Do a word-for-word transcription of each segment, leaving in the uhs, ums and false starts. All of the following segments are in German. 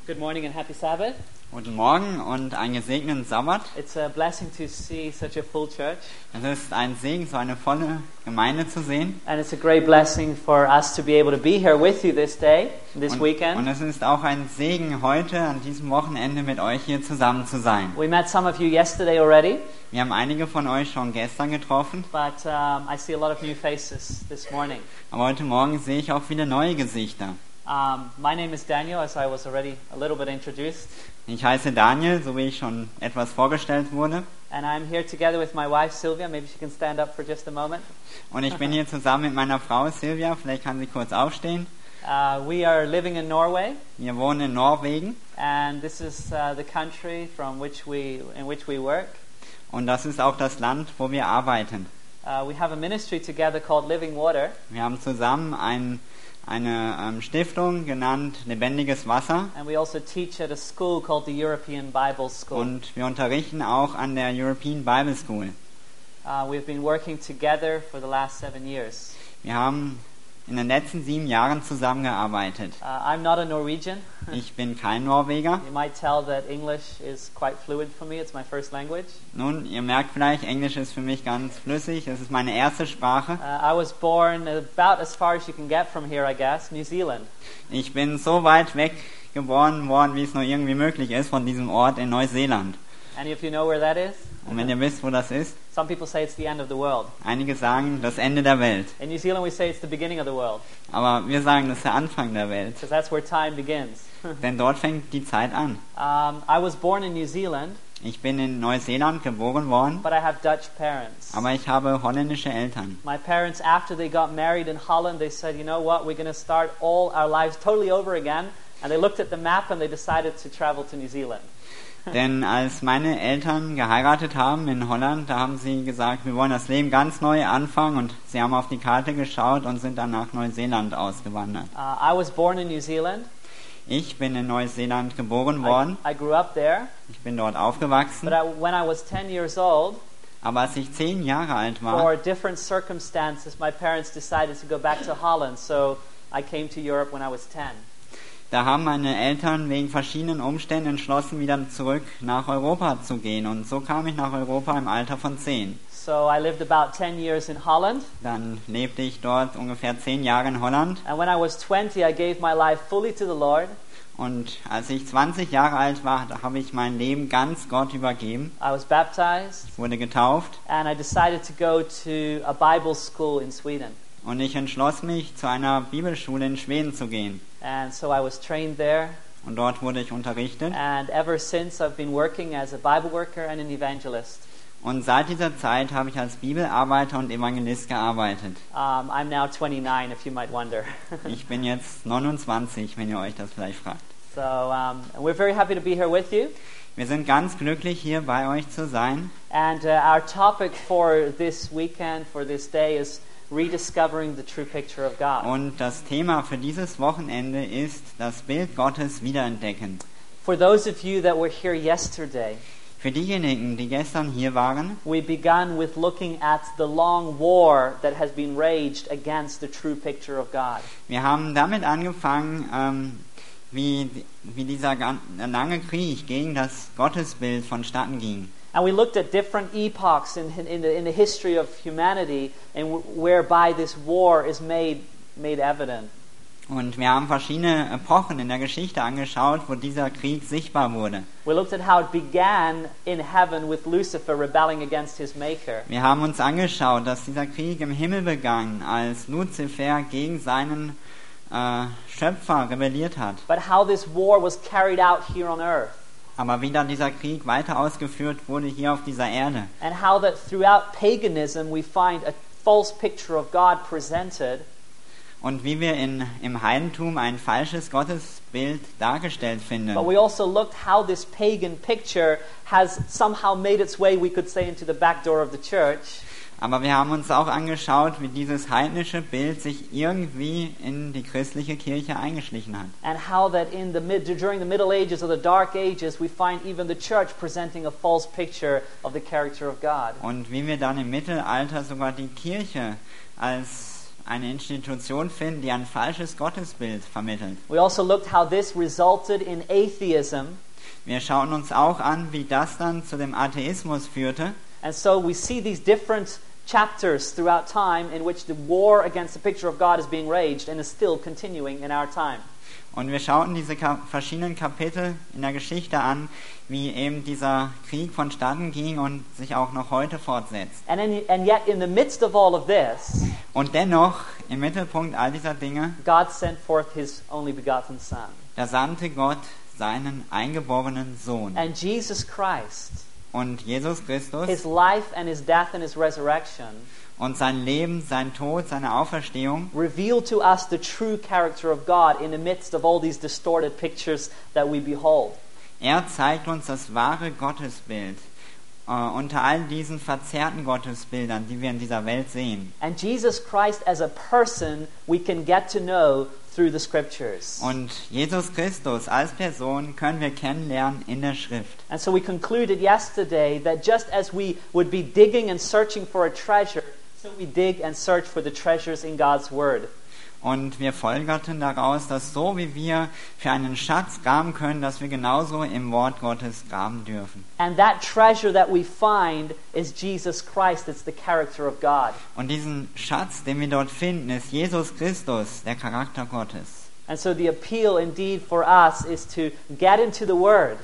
Good morning and happy Sabbath. Guten Morgen und einen gesegneten Sabbat. It's a blessing to see such a full church. Es ist ein Segen, so eine volle Gemeinde zu sehen. And it's a great blessing for us to be able to be here with you this day, this Und, weekend. und es ist auch ein Segen, heute an diesem Wochenende mit euch hier zusammen zu sein. We met some of you yesterday already, Wir haben einige von euch schon gestern getroffen, but um, I see a lot of new faces this morning. aber heute Morgen sehe ich auch viele neue Gesichter. Um, my name is Daniel, as I was already a little bit introduced. Ich heiße Daniel, so wie ich schon etwas vorgestellt wurde. And I'm here together with my wife Sylvia. Maybe she can stand up for just a moment. Und ich bin hier zusammen mit meiner Frau Silvia, vielleicht kann sie kurz aufstehen. Uh, we are living in Norway, Wir wohnen in Norwegen and this is uh, the country from which we, in which we work. und das ist auch das Land, wo wir arbeiten. Uh, we have a ministry together called Living Water. Wir haben zusammen ein eine ähm, Stiftung genannt Lebendiges Wasser And we also teach at a school called the European Bible School. und wir unterrichten auch an der European Bible School. Uh, we've been working together for the last seven years. Wir haben in den letzten sieben Jahren zusammengearbeitet. Uh, I'm not a Norwegian. Ich bin kein Norweger. You might tell that English is quite fluid for me. It's my first language. Nun, ihr merkt vielleicht, Englisch ist für mich ganz flüssig. Es ist meine erste Sprache. Uh, I was born about as far as you can get from here, I guess, New Zealand. Ich bin so weit weg geboren worden, wie es nur irgendwie möglich ist, von diesem Ort in Neuseeland. Any of you know where that is? Und wenn ihr wisst, wo das ist, Some people say it's the end of the world. einige sagen, das Ende der Welt. In New Zealand we say it's the beginning of the world, Aber wir sagen, das ist der Anfang der Welt. because that's where time begins. Denn dort fängt die Zeit an. um, I was born in New Zealand, Ich bin in Neuseeland geboren worden, but I have Dutch parents. aber ich habe holländische Eltern. My parents, after they got married in Holland, they said, you know what, we're going to start all our lives totally over again. And they looked at the map and they decided to travel to New Zealand. Denn als meine Eltern geheiratet haben in Holland, da haben sie gesagt, wir wollen das Leben ganz neu anfangen. Und sie haben auf die Karte geschaut und sind dann nach Neuseeland ausgewandert. Uh, I was born in New Zealand. Ich bin in Neuseeland geboren I, worden. I grew up there. Ich bin dort aufgewachsen. But I, when I was ten years old, Aber als ich zehn Jahre alt for war, different circumstances, my parents decided to go back to Holland. So I came to Europe when I was ten. da haben meine Eltern wegen verschiedenen Umständen entschlossen, wieder zurück nach Europa zu gehen. Und so kam ich nach Europa im Alter von zehn. So I lived about ten years in Holland. Dann lebte ich dort ungefähr zehn Jahre in Holland. And when I was twenty, I gave my life fully to the Lord. Und als ich zwanzig Jahre alt war, da habe ich mein Leben ganz Gott übergeben. I was baptized. Ich wurde getauft And I decided to go to a Bible school in Sweden. und ich entschloss mich, zu einer Bibelschule in Schweden zu gehen. And so I was trained there. Und dort wurde ich unterrichtet. And ever since, I've been working as a Bible worker and an evangelist. Und seit dieser Zeit habe ich als Bibelarbeiter und Evangelist gearbeitet. Um, I'm now twenty-nine, if you might wonder. Ich bin jetzt neunundzwanzig, wenn ihr euch das vielleicht fragt. So um, we're very happy to be here with you. Wir sind ganz glücklich, hier bei euch zu sein. And uh, our topic for this weekend, for this day, is rediscovering the true picture of God. Und das Thema für dieses Wochenende ist das Bild Gottes wiederentdecken. For those of you that were here yesterday, Für diejenigen, die gestern hier waren, we began with looking at the long war that has been waged against the true picture of God. wir haben damit angefangen, ähm, wie, wie dieser gan- lange Krieg gegen das Gottesbild vonstatten ging. And we looked at different epochs in, in, the, in the history of humanity, and w- whereby this war is made made evident. Und wir haben verschiedene Epochen in der Geschichte angeschaut, wo dieser Krieg sichtbar wurde. We looked at how it began in heaven with Lucifer rebelling against his maker. Wir haben uns angeschaut, dass dieser Krieg im Himmel begann, als Luzifer gegen seinen äh, Schöpfer rebelliert hat. But how this war was carried out here on earth. Aber wie dann dieser Krieg weiter ausgeführt wurde hier auf dieser Erde. And how that throughout paganism we find a false picture of God presented. Und wie wir in, im Heidentum ein falsches Gottesbild dargestellt finden. But we also looked how this pagan picture has somehow made its way, we could say, into the back door of the church. Aber wir haben uns auch angeschaut, wie dieses heidnische Bild sich irgendwie in die christliche Kirche eingeschlichen hat. And how that in the mid, during the Middle Ages or the Dark Ages we find even the church presenting a false picture of the character of God. Und wie wir dann im Mittelalter sogar die Kirche als eine Institution finden, die ein falsches Gottesbild vermittelt. We also looked how this resulted in atheism. Wir schauen uns auch an, wie das dann zu dem Atheismus führte. And so we see these different chapters throughout time in which the war against the picture of God is being waged and is still continuing in our time. Und wir schauten diese Ka- verschiedenen Kapitel in der Geschichte an, wie eben dieser Krieg vonstatten ging und sich auch noch heute fortsetzt. And, in, and yet in the midst of all of this, Und dennoch, im Mittelpunkt all dieser Dinge, God sent forth His only begotten Son. da sandte Gott seinen eingeborenen Sohn. And Jesus Christ, Und Jesus Christus His life and His death and His resurrection, und sein Leben, sein Tod, seine Auferstehung revealed to us the true character of God in the midst of all these distorted pictures that we behold. Er zeigt uns das wahre Gottesbild äh, unter all diesen verzerrten Gottesbildern, die wir in dieser Welt sehen. And Jesus Christ as a person we can get to know through the Scriptures. Und Jesus Christus als Person können wir kennenlernen in der Schrift. And so we concluded yesterday that just as we would be digging and searching for a treasure, so we dig and search for the treasures in God's Word. Und wir folgerten daraus, dass so wie wir für einen Schatz graben können, dass wir genauso im Wort Gottes graben dürfen. And that treasure that we find is Jesus Christ. It's the character of God. Und diesen Schatz, den wir dort finden, ist Jesus Christus, der Charakter Gottes. And so the appeal indeed for us is to get into the Word.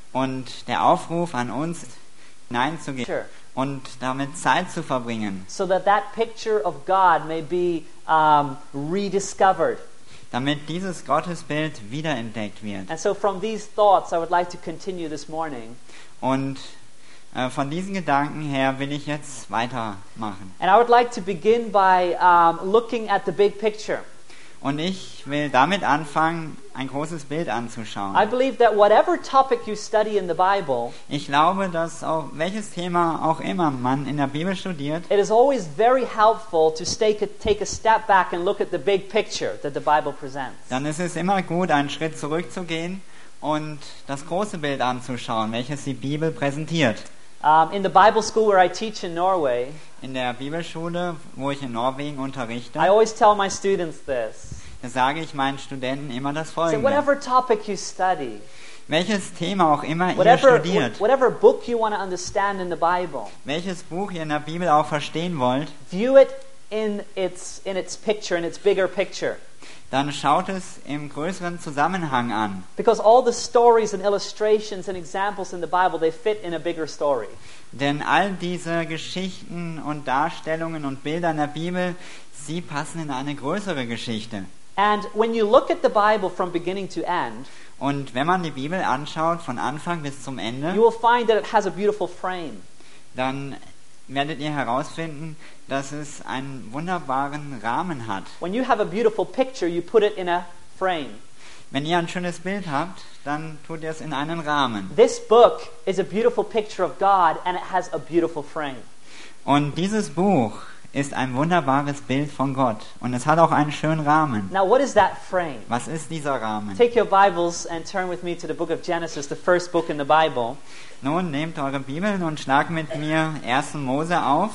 Und der Aufruf an uns, hineinzugehen Sure. und damit Zeit zu verbringen, So that that picture of God may be um, rediscovered. damit dieses Gottesbild wiederentdeckt wird. And so from these thoughts I would like to continue this morning. Und äh, von diesen Gedanken her will ich jetzt weitermachen. And I would like to begin by um, looking at the big picture. Und ich will damit anfangen, ein großes Bild anzuschauen. I believe that whatever topic you study in the Bible, Ich glaube, dass auch welches Thema auch immer man in der Bibel studiert, it is always very helpful to take a, take a step back and look at the big picture that the Bible presents. dann ist es immer gut, einen Schritt zurückzugehen und das große Bild anzuschauen, welches die Bibel präsentiert. Um, in the Bible school where I teach in Norway, In der Bibelschule, wo ich in Norwegen unterrichte, I always tell my students this. da sage ich meinen Studenten immer das So Folgende. whatever topic you study, Welches Thema auch immer ihr whatever, studiert, whatever book you want to understand in the Bible, welches Buch ihr in der Bibel auch verstehen wollt, view it in its, in its picture, in its bigger picture. dann schaut es im größeren Zusammenhang an. Because all the stories and illustrations and examples in the Bible, they fit in a bigger story. Denn all diese Geschichten und Darstellungen und Bilder in der Bibel, sie passen in eine größere Geschichte. And when you look at the Bible from beginning to end, Und wenn man die Bibel anschaut, von Anfang bis zum you Ende, will find that it has a beautiful frame. dann werdet ihr herausfinden, dass es einen wunderbaren Rahmen hat. When you have a beautiful picture, you put it in a frame. Wenn ihr ein schönes Bild habt, dann tut ihr es in einen Rahmen. This book is a beautiful picture of God, and it has a beautiful frame. Und dieses Buch ist ein wunderbares Bild von Gott. Und es hat auch einen schönen Rahmen. Now, what is that frame? Was ist dieser Rahmen? Take your Bibles and turn with me to the book of Genesis, the first book in the Bible. Nun, nehmt eure Bibeln und schlagt mit mir ersten Mose auf.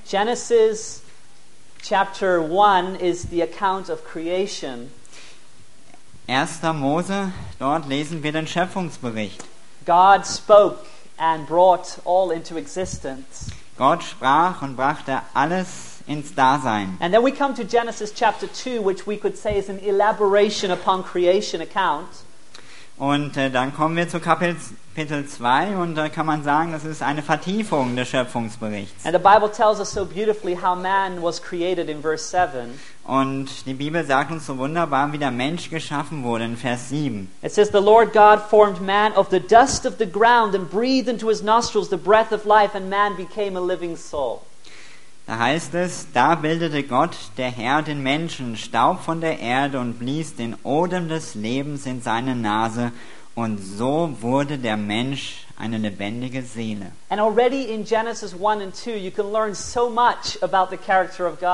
Genesis chapter one is the account of creation. erster Mose, dort lesen wir den Schöpfungsbericht. God spoke and brought all into existence. Gott sprach und brachte alles ins Dasein. And then we come to Genesis chapter two, which we could say is an elaboration upon creation account. Und äh, dann kommen wir zu Kapitel zwei und da kann man sagen, das ist eine Vertiefung des Schöpfungsberichts. And the Bible tells us so beautifully how man was created in verse seven. Und die Bibel sagt uns so wunderbar, wie der Mensch geschaffen wurde in Vers sieben. It says, "The Lord God formed man of the dust of the ground and breathed into his nostrils the breath of life, and man became a living soul." Da heißt es, da bildete Gott, der Herr, den Menschen, Staub von der Erde und blies den Odem des Lebens in seine Nase. Und so wurde der Mensch eine lebendige Seele. And already in Genesis one and two, you can learn so much about the character of God.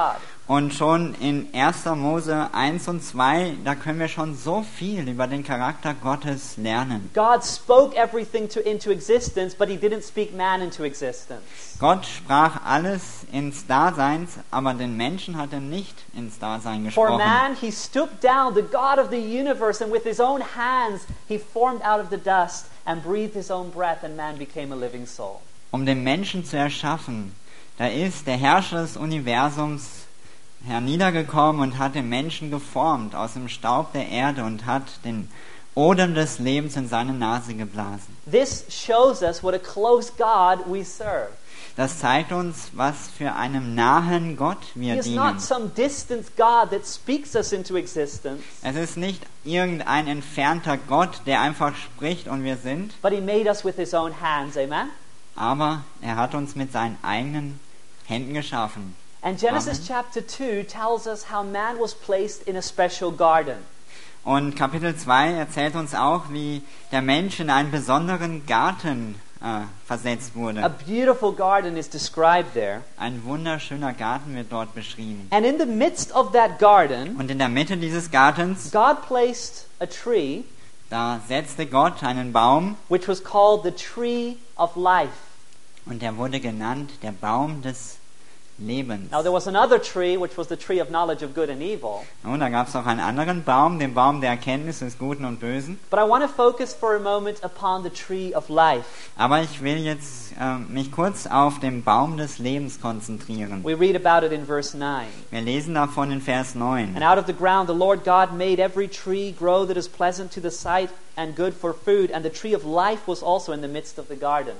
Und schon in erster Mose eins und zwei, da können wir schon so viel über den Charakter Gottes lernen. God spoke everything to, into existence, but he didn't speak man into existence. Gott sprach alles ins Dasein, aber den Menschen hat er nicht ins Dasein For gesprochen. man, he stooped down, the God of the universe, and with his own hands he formed out of the dust and breathed his own breath, and man became a living soul. Um den Menschen zu erschaffen, da ist der Herrscher des Universums herniedergekommen und hat den Menschen geformt aus dem Staub der Erde und hat den Odem des Lebens in seine Nase geblasen. This shows us what a close God we serve. Das zeigt uns, was für einen nahen Gott He wir is dienen. not some distant God that speaks us into existence, Es ist nicht irgendein entfernter Gott, der einfach spricht und wir sind, but he made us with his own hands. Amen? aber er hat uns mit seinen eigenen Händen geschaffen. And Genesis Amen. chapter two tells us how man was placed in a special garden. Und Kapitel zwei erzählt uns auch, wie der Mensch in einen besonderen Garten äh, versetzt A wurde. beautiful garden is described there. Ein wunderschöner Garten wird dort beschrieben. And in the midst of that garden, Und in der Mitte dieses Gartens, God placed a tree da setzte Gott einen Baum which was called the tree of life. und der wurde genannt der Baum des Lebens. Now there was another tree which was the tree of knowledge of good and evil. Und da gab es auch einen anderen Baum, den Baum der Erkenntnis des Guten und Bösen. But I want to focus for a moment upon the tree of life. Aber ich will jetzt äh, mich kurz auf den Baum des Lebens konzentrieren. We read about it in verse nine. Wir lesen davon in Vers neun. And out of the ground the Lord God made every tree grow that is pleasant to the sight and good for food, and the tree of life was also in the midst of the garden.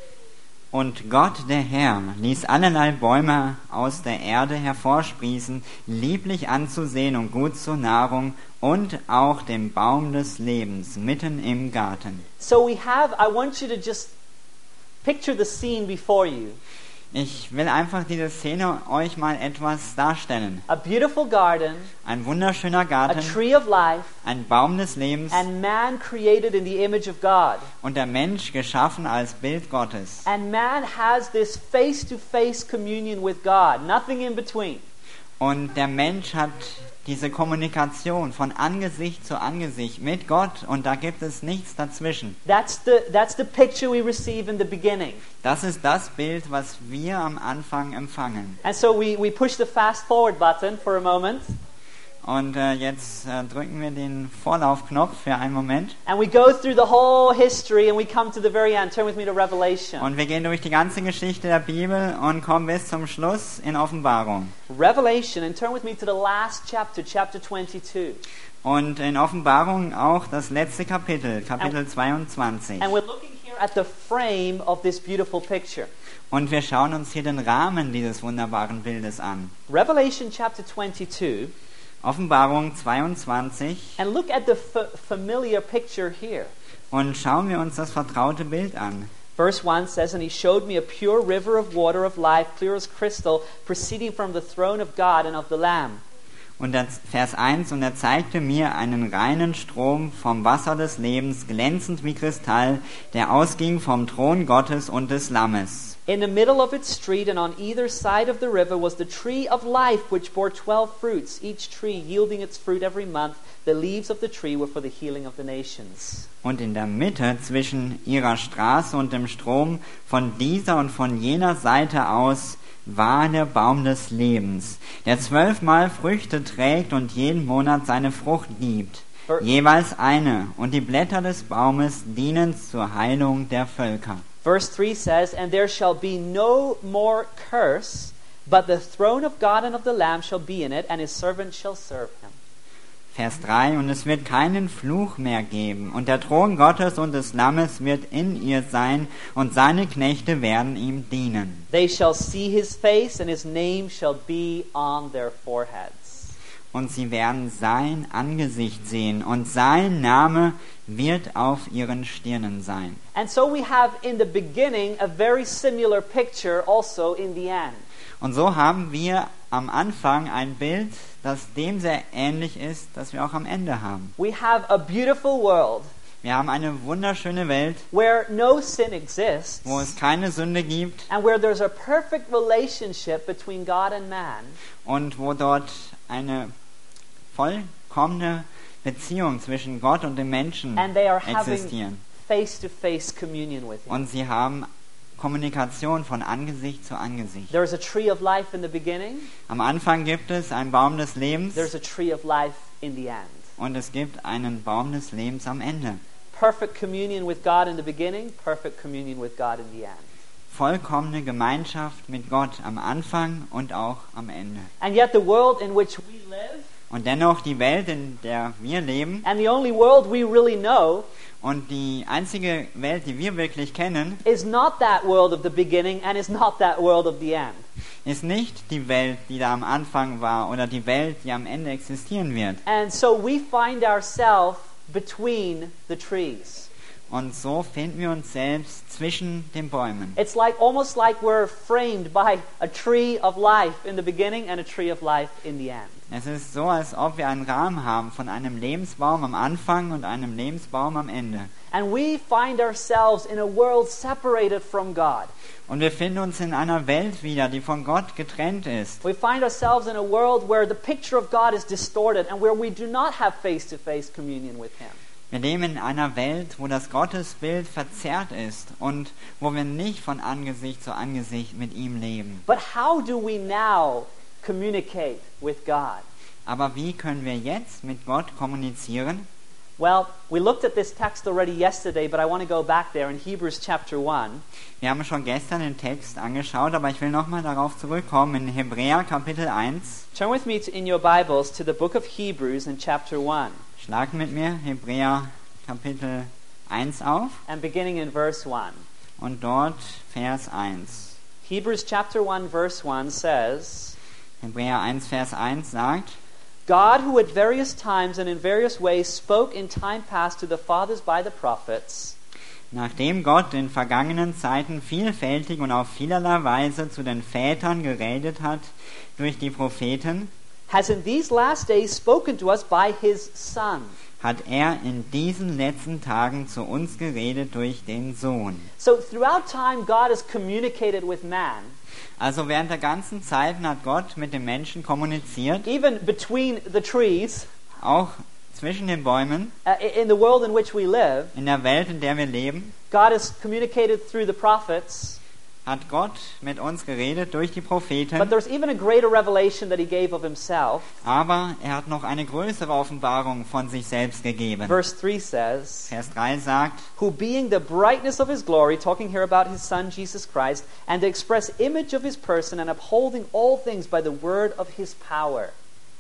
Und Gott, der Herr, ließ allerlei Bäume aus der Erde hervorsprießen, lieblich anzusehen und gut zur Nahrung, und auch den Baum des Lebens mitten im Garten. So we have, I want you to just picture the scene before you. Ich will einfach diese Szene euch mal etwas darstellen. A beautiful garden, Ein wunderschöner a Garten, tree of life, ein Baum des Lebens and man created in the image of God. und der Mensch geschaffen als Bild Gottes. And man has this face-to-face communion with God, nothing in between. Und der Mensch hat diese Kommunikation von Angesicht zu Angesicht mit Gott und da gibt es nichts dazwischen. That's the, that's the picture we receive in the beginning. Das ist das Bild, was wir am Anfang empfangen. And so we, we push the fast forward button for a moment, Und äh, jetzt äh, drücken wir den Vorlaufknopf für einen Moment and we go through the whole history and we come to the very end. Turn with me to Revelation. und wir gehen durch die ganze Geschichte der Bibel und kommen bis zum Schluss in Offenbarung. Revelation, and turn with me to the last chapter, chapter twenty-two. Und in Offenbarung auch das letzte Kapitel, Kapitel zweiundzwanzig. And we're looking here at the frame of this beautiful picture. Und wir schauen uns hier den Rahmen dieses wunderbaren Bildes an. Revelation chapter twenty-two, Offenbarung zweiundzwanzig. and look at the f- familiar picture here. Und schauen wir uns das vertraute Bild an. Verse one says, And he showed me a pure river of water of life, clear as crystal, proceeding from the throne of God and of the Lamb. Und der Vers eins, und er zeigte mir einen reinen Strom vom Wasser des Lebens, glänzend wie Kristall, der ausging vom Thron Gottes und des Lammes. In the middle of its street and on either side of the river was the tree of life, which bore twelve fruits, each tree yielding its fruit every month. The leaves of the tree were for the healing of the nations. Und in der Mitte zwischen ihrer Straße und dem Strom, von dieser und von jener Seite aus, war der Baum des Lebens, der zwölfmal Früchte trägt und jeden Monat seine Frucht gibt, jeweils eine, und die Blätter des Baumes dienen zur Heilung der Völker. Verse three says, And there shall be no more curse, but the throne of God and of the Lamb shall be in it, and his servants shall serve him. Vers drei, und es wird keinen Fluch mehr geben, und der Thron Gottes und des Lammes wird in ihr sein, und seine Knechte werden ihm dienen. They shall see his face, and his name shall be on their foreheads. Und sie werden sein Angesicht sehen, und sein Name wird auf ihren Stirnen sein. And so we have in the beginning a very similar picture also in the end. Und so haben wir am Anfang ein Bild, das dem sehr ähnlich ist, das wir auch am Ende haben. We have a beautiful world. Wir haben eine wunderschöne Welt, where no sin exists, wo es keine Sünde gibt and where there's a perfect relationship between God and man. und wo dort eine vollkommene Beziehung zwischen Gott und dem Menschen And they are having existieren. face-to-face communion with Him. Und sie haben Kommunikation von Angesicht zu Angesicht. There is a tree of life in the beginning. Am Anfang gibt es einen Baum des Lebens There's a tree of life in the end. und es gibt einen Baum des Lebens am Ende. Perfect communion with God in the beginning, perfect communion with God in the end. Vollkommene Gemeinschaft mit Gott am Anfang und auch am Ende. And yet the world in which we live, Und dennoch die Welt, in der wir leben and the only world we really know, und die einzige Welt, die wir wirklich kennen, is not that world of the beginning and is not that world of the end. ist nicht die Welt, die da am Anfang war oder die Welt, die am Ende existieren wird. And so we find ourselves between the trees. Und so finden wir uns selbst zwischen den Bäumen. It's like almost like we're framed by a tree of life in the beginning and a tree of life in the end. Es ist so, als ob wir einen Rahmen haben von einem Lebensbaum am Anfang und einem Lebensbaum am Ende. And we find ourselves in a world separated from God. Und wir finden uns in einer Welt wieder, die von Gott getrennt ist. We find ourselves in a world where the picture of God is distorted and where we do not have face-to-face communion with Him. Wir leben in einer Welt, wo das Gottesbild verzerrt ist und wo wir nicht von Angesicht zu Angesicht mit ihm leben. But how do we now communicate with God? Aber wie können wir jetzt mit Gott kommunizieren? Well, we looked at this text already yesterday, but I want to go back there in Hebrews chapter one. Wir haben schon gestern den Text angeschaut, aber ich will nochmal darauf zurückkommen in Hebräer Kapitel eins. Turn with me to, in your Bibles to the book of Hebrews in chapter one, Schlag mit mir Hebräer Kapitel eins auf and beginning in verse one. und dort Vers eins. Hebrews chapter one verse one says, Hebräer eins Vers eins sagt: God, who at various times and in various ways spoke in time past to the fathers by the prophets, Nachdem Gott in vergangenen Zeiten vielfältig und auf vielerlei Weise zu den Vätern geredet hat durch die Propheten, has in these last days spoken to us by His Son. hat er in diesen letzten Tagen zu uns geredet durch den Sohn. So throughout time, God has communicated with man, Also während der ganzen Zeiten hat Gott mit den Menschen kommuniziert, even between the trees, auch zwischen den Bäumen, uh, in the world in which we live. in der Welt, in der wir leben, God has communicated through the prophets, hat Gott mit uns geredet durch die but Propheten, there's even a greater revelation that He gave of Himself. aber er hat noch eine größere Offenbarung von sich selbst gegeben. Verse three says, Vers drei sagt: who being the brightness of His glory, talking here about His Son Jesus Christ, and the express image of His person, and upholding all things by the word of His power.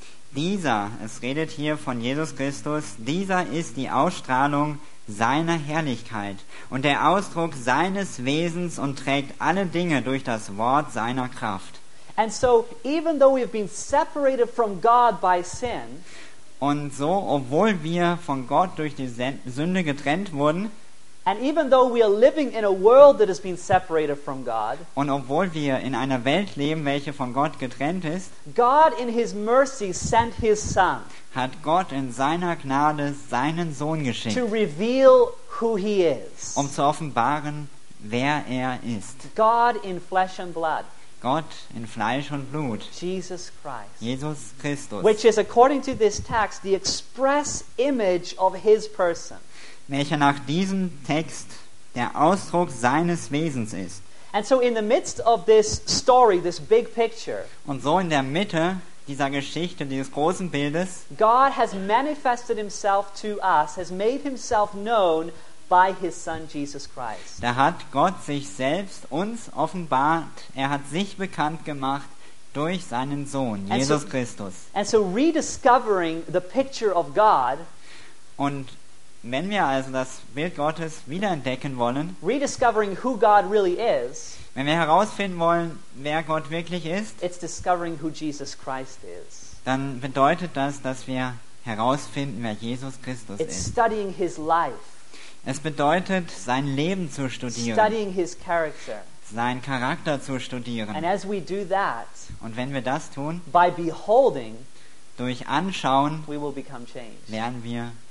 Dieser, es redet hier von Jesus Christus, dieser ist die Ausstrahlung seiner Herrlichkeit und der Ausdruck seines Wesens und trägt alle Dinge durch das Wort seiner Kraft. And so, even though we have been separated from God by sin, Und so, obwohl wir von Gott durch die Sünde getrennt wurden and even though we are living in a world that has been separated from God, und obwohl wir in einer Welt leben, welche von Gott getrennt ist, God in His mercy sent His Son hat Gott in seiner Gnade seinen Sohn geschickt, to reveal who He is. um zu offenbaren, wer er ist. God in flesh and blood, Gott in Fleisch und Blut, Jesus Christ, Jesus Christus, which is, according to this text, the express image of His person. welcher nach diesem Text der Ausdruck seines Wesens ist. And so in the midst of this story, this big picture, Und so in der Mitte dieser Geschichte, dieses großen Bildes, God has manifested Himself to us, has made Himself known by His Son Jesus Christ. da hat Gott sich selbst uns offenbart, er hat sich bekannt gemacht durch seinen Sohn, And Jesus so- Christus. And so rediscovering the picture of God, Und wenn wir also das Bild Gottes wiederentdecken wollen, rediscovering who God really is, wenn wir herausfinden wollen, wer Gott wirklich ist, it's discovering who Jesus Christ is. dann bedeutet das, dass wir herausfinden, wer Jesus Christus It's ist. studying His life, Es bedeutet, sein Leben zu studieren, studying His character. seinen Charakter zu And studieren. as we do that, Und wenn wir das tun, by beholding, durch Anschauen we will become changed. werden wir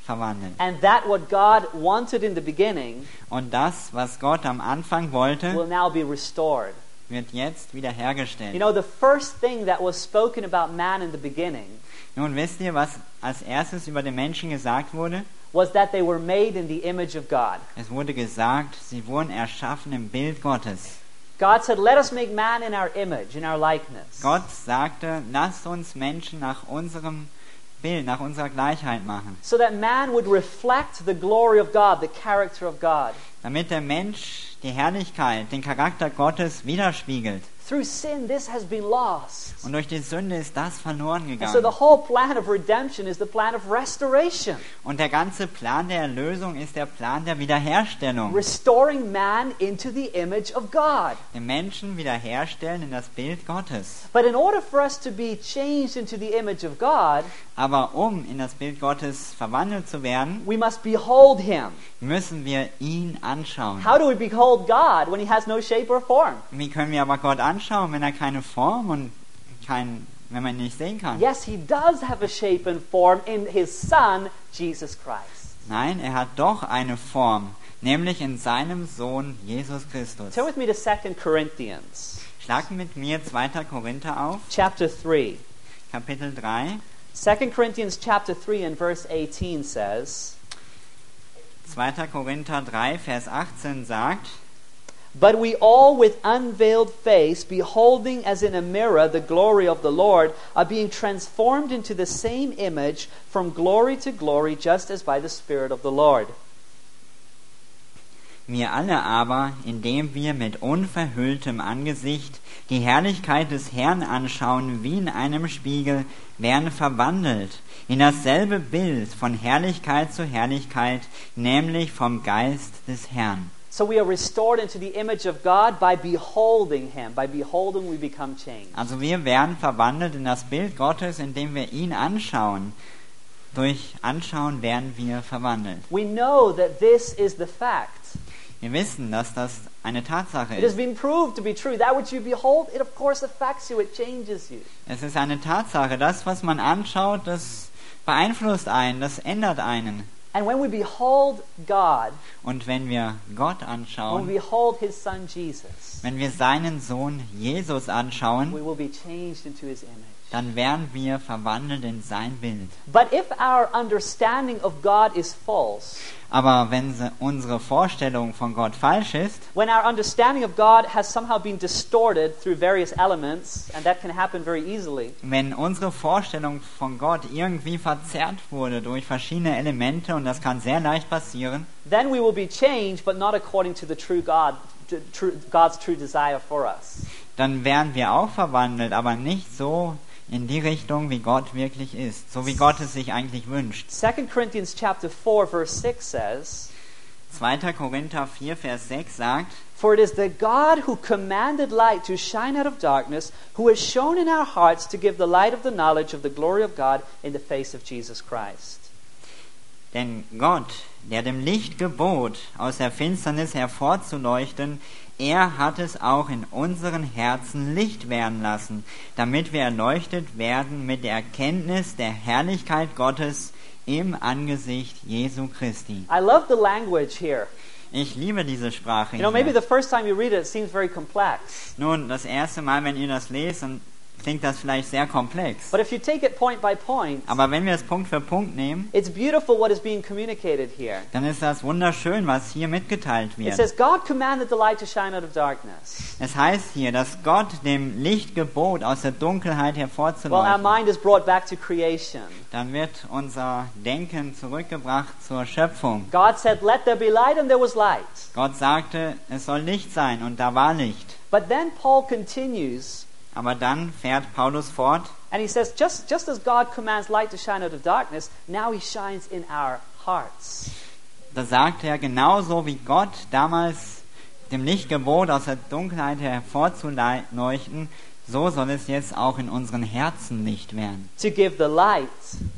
verwandelt. And that what God wanted in the beginning Und das, was Gott am Anfang wollte, will now be restored. wird jetzt wiederhergestellt. You know, the first thing that was spoken about man in the beginning Nun wisst ihr, was als erstes über den Menschen gesagt wurde? was that they were made in the image of God. Es wurde gesagt, sie wurden erschaffen im Bild Gottes. God said, let us make man in our image, in our likeness. Gott sagte, lasst uns Menschen nach unserem Bild, nach unserer Gleichheit machen, So that man would reflect the glory of God, the character of God. damit der Mensch die Herrlichkeit, den Charakter Gottes widerspiegelt. Through sin, this has been lost. Und durch die Sünde ist das verloren And so gegangen. the whole plan of redemption is the plan of restoration. Und der ganze Plan der Erlösung ist der Plan der Wiederherstellung. Restoring man into the image of God. Den Menschen wiederherstellen in das Bild Gottes. But in order for us to be changed into the image of God, Aber um in das Bild Gottes verwandelt zu werden, we must behold Him. müssen wir ihn anschauen. How do we behold God when He has no shape or form? Wie können wir aber Gott anschauen, wenn er keine Form und kein, wenn man ihn nicht sehen kann? Yes, He does have a shape and form in His Son, Jesus Christ. Nein, er hat doch eine Form, nämlich in seinem Sohn Jesus Christus. Turn with me to Second Corinthians, Schlag mit mir zweiter Korinther auf, chapter three. Kapitel drei. Second Corinthians chapter three and verse eighteen says, zweiter Korinther drei, Vers achtzehn sagt, But we all with unveiled face, beholding as in a mirror the glory of the Lord, are being transformed into the same image from glory to glory, just as by the Spirit of the Lord. wir alle aber, indem wir mit unverhülltem Angesicht die Herrlichkeit des Herrn anschauen wie in einem Spiegel, werden verwandelt in dasselbe Bild von Herrlichkeit zu Herrlichkeit, nämlich vom Geist des Herrn. So we are restored into the image of God by beholding Him. By beholding we become changed. Also wir werden verwandelt in das Bild Gottes, indem wir ihn anschauen. Durch Anschauen werden wir verwandelt. We know that this is the fact. Wir wissen, dass das eine Tatsache It has ist. been proved to be true. That which you behold, it of course affects you. It changes you. Es ist eine Tatsache. Das, was man anschaut, das beeinflusst einen, das ändert einen. And when we behold God, Und wenn wir Gott when anschauen, we behold His Son Jesus, wenn wir seinen Sohn Jesus we anschauen, will be changed into His image. dann werden wir verwandelt in sein Bild. But if our understanding of God is false, Aber wenn se- unsere Vorstellung von Gott falsch ist, when our understanding of God has somehow been distorted through various elements, and that can happen very easily, wenn unsere Vorstellung von Gott irgendwie verzerrt wurde durch verschiedene Elemente, und das kann sehr leicht passieren, then we will be changed, but not according to the true God, to true, God's true desire for us. dann werden wir auch verwandelt, aber nicht so in die Richtung, wie Gott wirklich ist, so wie Gott es sich eigentlich wünscht. Second Corinthians chapter four verse six says, zweiter Korinther vier, Vers sechs sagt, For it is the God who commanded light to shine out of darkness, who has shone in our hearts to give the light of the knowledge of the glory of God in the face of Jesus Christ. denn Gott, der dem Licht gebot, aus der Finsternis hervorzuleuchten, er hat es auch in unseren Herzen Licht werden lassen, damit wir erleuchtet werden mit der Erkenntnis der Herrlichkeit Gottes im Angesicht Jesu Christi. I love the language here. Ich liebe diese Sprache You know, maybe hier. the first time you read it, it seems very complex. Nun, das erste Mal, wenn ihr das lest, dann klingt das vielleicht sehr komplex. But if you take it point by point, Aber wenn wir es Punkt für Punkt nehmen, it's beautiful what is being communicated here. dann ist das wunderschön, was hier mitgeteilt It wird. says, God commanded the light to shine out of darkness. Es heißt hier, dass Gott dem Licht gebot, aus der Dunkelheit Well, our hervorzuleuchten. mind is brought back to creation. Dann wird unser Denken zurückgebracht zur Schöpfung. God said, let there be light, and there was light. Gott sagte, es soll Licht sein, und da war Licht. But then Paul continues, Aber dann fährt Paulus fort and he says, just, just as God commands light to shine out of darkness, now he shines in our hearts. Da sagt er, genauso wie Gott damals dem Licht gebot, aus der Dunkelheit hervorzuleuchten, so soll es jetzt auch in unseren Herzen Licht werden, To give the light.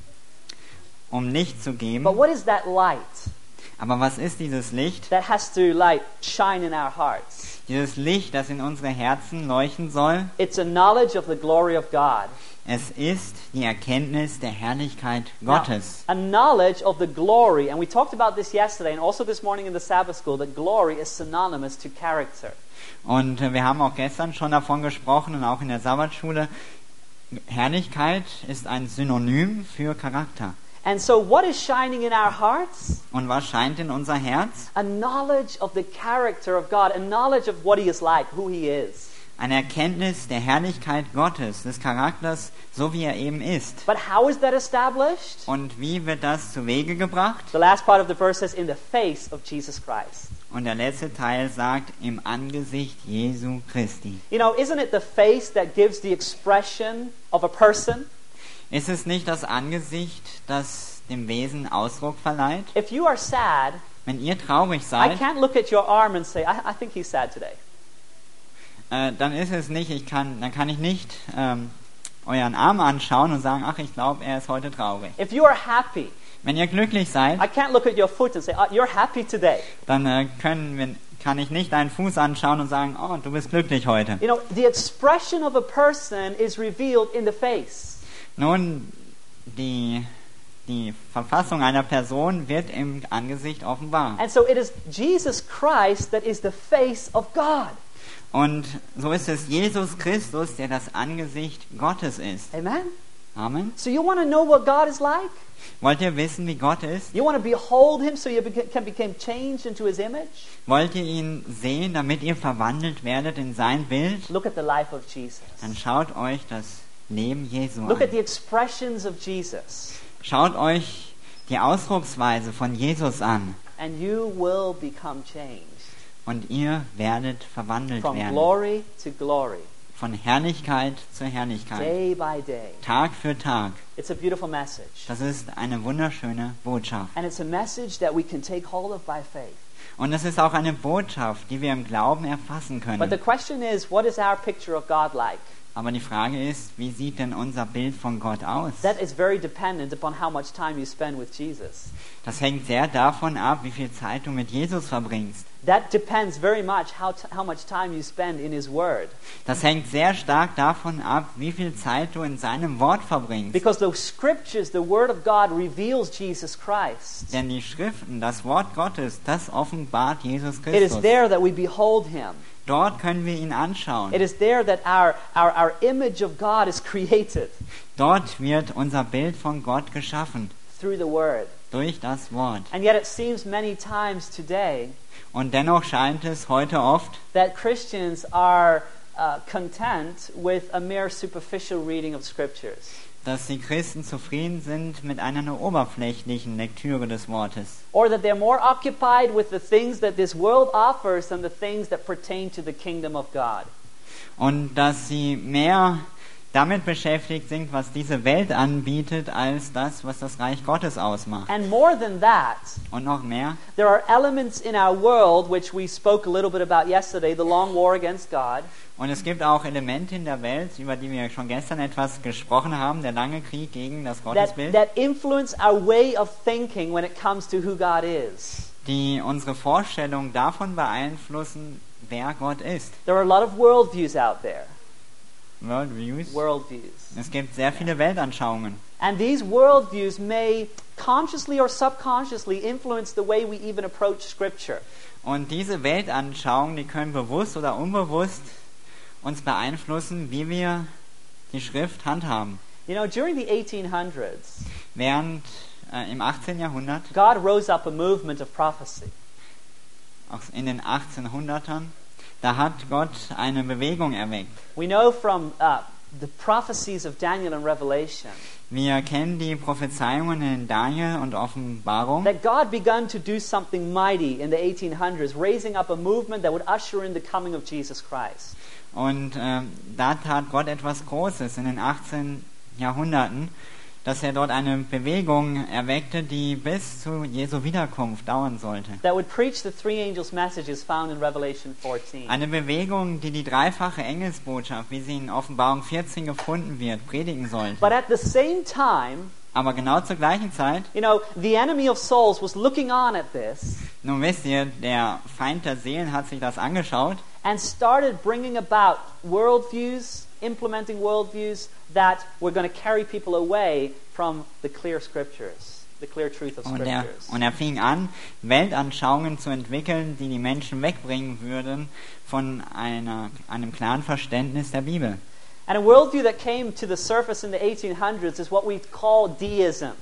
um Licht zu But geben. what is that light Aber was ist dieses Licht? that has to like shine in our hearts? Dieses Licht, das in unsere Herzen leuchten soll, It's a knowledge of the glory of God. Es ist die Erkenntnis der Herrlichkeit Gottes. Now, a knowledge of the glory, and we talked about this yesterday and also this morning in the Sabbath school, that glory is synonymous to character. Und äh, wir haben auch gestern schon davon gesprochen und auch in der Sabbatschule, Herrlichkeit ist ein Synonym für Charakter. And so what is shining in our hearts? Und was scheint in unser Herz? A knowledge of the character of God, a knowledge of what He is like, who He is. Eine Erkenntnis der Herrlichkeit Gottes, des Charakters, so wie er eben ist. But how is that established? Und wie wird das zu Wege gebracht? The last part of the verse says, in the face of Jesus Christ. Und der letzte Teil sagt, im Angesicht Jesu Christi. You know, isn't it the face that gives the expression of a person? Ist es nicht das Angesicht, das dem Wesen Ausdruck verleiht? If you are sad, Wenn ihr traurig I seid, can't look at your arm and say, I, I think he's sad today. äh, dann ist es nicht, ich kann, dann kann ich nicht ähm, euren Arm anschauen und sagen, ach, ich glaube, er ist heute traurig. If you are happy, Wenn ihr glücklich seid, I can't look at your foot and say, oh, you're happy today. dann äh, können wir, kann ich nicht deinen Fuß anschauen und sagen, oh, du bist glücklich heute. You know, the expression of a person is revealed in the face. Nun, die, die Verfassung einer Person wird im Angesicht offenbar. And so it is Jesus Christ that is the face of God. Und so ist es Jesus Christus, der das Angesicht Gottes ist. Amen? Amen. So you want to know what God is like? Wollt ihr wissen, wie Gott ist? You want to behold Him so you beca- can become changed into His image? Wollt ihr ihn sehen, damit ihr verwandelt werdet in sein Bild? Look at the life of Jesus. Dann schaut euch das Leben Jesu Look at an. the expressions of Jesus. Schaut euch die Ausdrucksweise von Jesus an. And you will become changed. Und ihr werdet verwandelt From werden. glory to glory. Von Herrlichkeit zu Herrlichkeit. Day by day. Tag für Tag. It's a beautiful message. Das ist eine wunderschöne Botschaft. And it's a message that we can take hold of by faith. Und es ist auch eine Botschaft, die wir im Glauben erfassen But the können. question is, what is our picture of God like? Aber die Frage ist, wie sieht denn unser Bild von Gott aus? That is very dependent upon how much time you spend with Jesus. Das hängt sehr davon ab, wie viel Zeit du mit Jesus verbringst. That depends very much how, t- how much time you spend in His Word. Das hängt sehr stark davon ab, wie viel Zeit du in seinem Wort verbringst. Because the Scriptures, the Word of God, reveals Jesus Christ. Denn die Schriften, das Wort Gottes, das offenbart Jesus It is Christus. there that we behold Him. Dort können wir ihn anschauen. It is there that our, our, our image of God is created Dort wird unser Bild von Gott geschaffen, through the Word. durch das Wort. And yet it seems many times today Und dennoch scheint es heute oft, that Christians are uh, content with a mere superficial reading of Scriptures. dass die Christen zufrieden sind mit einer nur oberflächlichen Lektüre des Wortes. Or that they're more occupied with the things that this world offers than the things that pertain to the kingdom of God. Und dass sie mehr damit beschäftigt sind, was diese Welt anbietet, als das, was das Reich Gottes ausmacht. And more than that, Und noch mehr, there are elements in our world which we spoke a little bit about yesterday, the long war against God. und es gibt auch Elemente in der Welt, über die wir schon gestern etwas gesprochen haben, der lange Krieg gegen das That, Gottesbild, that influence our way of thinking when it comes to who God is. die unsere Vorstellung davon beeinflussen, wer Gott ist. There are a lot of worldviews out there. Worldviews. Worldviews. Es gibt sehr viele Weltanschauungen. And these worldviews may consciously or subconsciously influence the way we even approach Scripture. Und diese Weltanschauungen, die können bewusst oder unbewusst uns beeinflussen, wie wir die Schrift handhaben. You know, during the eighteen hundreds, Während äh, im achtzehnten Jahrhundert, God rose up a movement of prophecy. auch in den achtzehnhundertern, da hat Gott eine Bewegung erweckt. We know from uh, the prophecies of Daniel and Revelation Wir kennen die Prophezeiungen in Daniel und Offenbarung, that God begun to do something mighty in the eighteen hundreds, raising up a movement that would usher in the coming of Jesus Christ. und äh, da tat Gott etwas Großes in den achtzehnten Jahrhunderten, dass er dort eine Bewegung erweckte, die bis zu Jesu Wiederkunft dauern sollte. That would preach the three angels' messages found in Revelation fourteen. Eine Bewegung, die die dreifache Engelsbotschaft, wie sie in Offenbarung vierzehn gefunden wird, predigen sollte. But at the same time, Aber genau zur gleichen Zeit, you know, the enemy of souls was looking on at this nun wisst ihr, der Feind der Seelen hat sich das angeschaut and started bringing about worldviews implementing worldviews that were going to carry people away from the clear scriptures, the clear truth of Und er, scriptures. und er fing an, Weltanschauungen zu entwickeln, die die Menschen wegbringen würden von einer, einem klaren Verständnis der Bibel. And a worldview that came to the surface in the eighteen hundreds is what we call deism.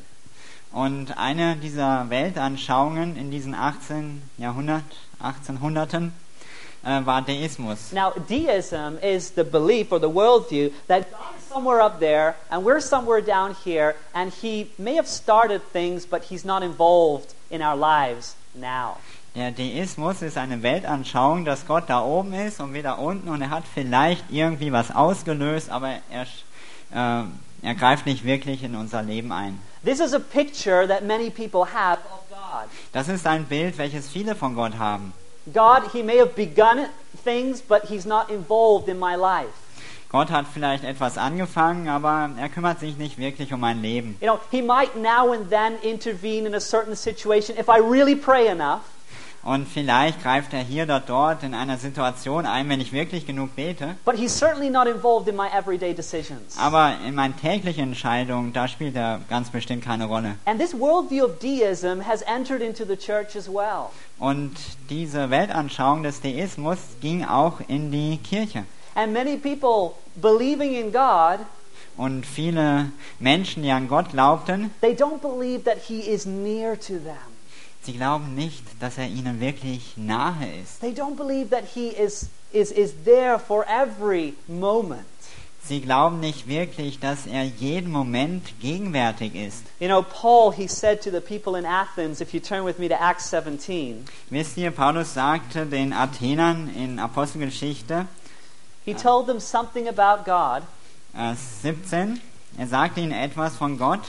Und eine dieser Weltanschauungen in diesen achtzehn Jahrhundert, achtzehnhunderten äh, war Deismus. Now, deism is the belief or the worldview that God is somewhere up there and we're somewhere down here, and He may have started things, but He's not involved in our lives now. Der Deismus ist eine Weltanschauung, dass Gott da oben ist und wir da unten, und er hat vielleicht irgendwie was ausgelöst, aber er, äh, er greift nicht wirklich in unser Leben ein. This is a picture that many people have of God. Das ist ein Bild, welches viele von Gott haben. God, He may have begun things, but He's not involved in my life. Gott hat vielleicht etwas angefangen, aber er kümmert sich nicht wirklich um mein Leben. You know, He might now and then intervene in a certain situation if I really pray enough. Und vielleicht greift er hier oder dort in einer Situation ein, wenn ich wirklich genug bete. But He's certainly not involved in my everyday decisions. Aber in meinen täglichen Entscheidungen, da spielt er ganz bestimmt keine Rolle. And this worldview of deism has entered into the church as well. Und diese Weltanschauung des Deismus ging auch in die Kirche. And many people believing in God, Und viele Menschen, die an Gott glaubten, they don't believe that He is near to them. sie glauben nicht, dass er ihnen wirklich nahe ist. They don't believe that He is, is, is there for every moment. Sie glauben nicht wirklich, dass er jeden Moment gegenwärtig ist. You know, Paul, he said to the people in Athens, if you turn with me to Acts seventeen, Wisst ihr, Paulus sagte den Athenern in Apostelgeschichte he told them something about God. äh, siebzehn, er sagte ihnen etwas von Gott.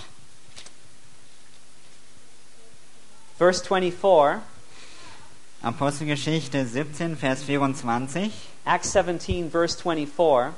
Verse twenty-four, Apostelgeschichte siebzehn, Vers vierundzwanzig. Acts seventeen, verse twenty-four.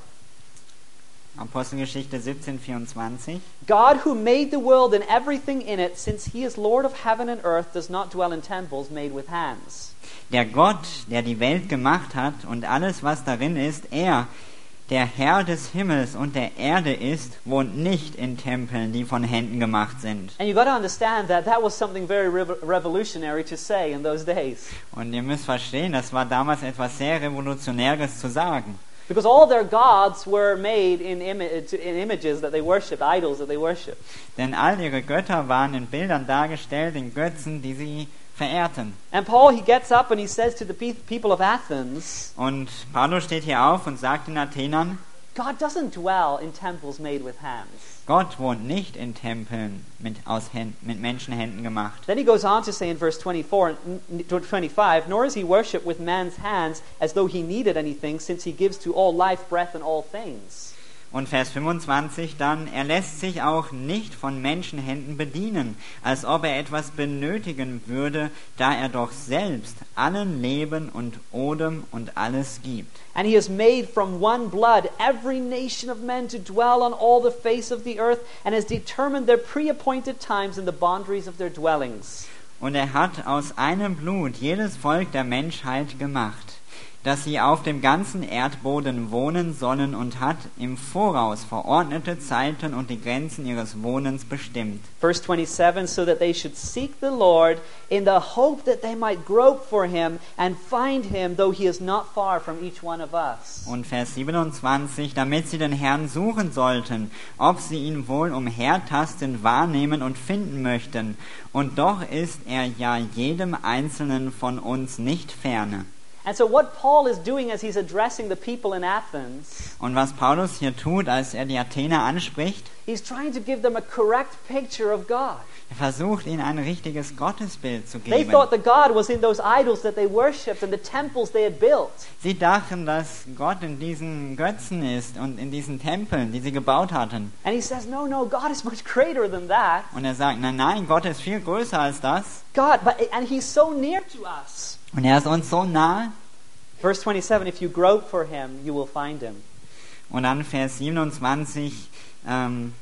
Apostelgeschichte siebzehn, vierundzwanzig. God who made the world and everything in it, since He is Lord of heaven and earth, does not dwell in temples made with hands. Der Gott, der die Welt gemacht hat und alles, was darin ist, er, der Herr des Himmels und der Erde ist, wohnt nicht in Tempeln, die von Händen gemacht sind. And you've got to understand that that was something very rev- revolutionary to say in those days. Und ihr müsst verstehen, das war damals etwas sehr Revolutionäres zu sagen. Because all their gods were made in, imi- in images that they worshipped, idols that they worshipped. Denn all ihre Götter waren in Bildern dargestellt, in Götzen, die sie verehrten. And Paul, he gets up and he says to the pe- people of Athens, Und Paulus steht hier auf und sagt den Athenern, God doesn't dwell in temples made with hands. Gott wohnt nicht in Tempeln mit, aus Händen, mit Menschenhänden gemacht. Then he goes on to say in verse twenty-four, n- twenty-five, nor is he worshipped with man's hands as though he needed anything, since he gives to all life, breath, and all things. Und Vers fünfundzwanzig dann, er lässt sich auch nicht von Menschenhänden bedienen, als ob er etwas benötigen würde, da er doch selbst allen Leben und Odem und alles gibt. And he has made from one blood every nation of men to dwell on all the face of the earth, and has determined their pre-appointed times and the boundaries of their dwellings. Und er hat aus einem Blut jedes Volk der Menschheit gemacht, dass sie auf dem ganzen Erdboden wohnen sollen, und hat im Voraus verordnete Zeiten und die Grenzen ihres Wohnens bestimmt. Verse twenty-seven, so that they should seek the Lord in the hope that they might grope for him and find him, though he is not far from each one of us. Und Vers siebenundzwanzig, damit sie den Herrn suchen sollten, ob sie ihn wohl umhertastend wahrnehmen und finden möchten. Und doch ist er ja jedem Einzelnen von uns nicht ferne. And so what Paul is doing as he's addressing the people in Athens, Und was Paulus hier tut, als er die Athener anspricht, he's trying to give them a correct picture of God. er versucht ihnen ein richtiges Gottesbild zu They geben. thought that God was in those idols that they worshipped and the temples they had built. Sie dachten, dass Gott in diesen Götzen ist und in diesen Tempeln, die sie gebaut hatten. And he says, no, no, God is much greater than that. Und er sagt, nein, nein, Gott ist viel größer als das. God, but and he's so near to us. Und er ist uns so nah. Verse twenty-seven, if you grope for him, you will find him. Und dann Vers siebenundzwanzig, ähm,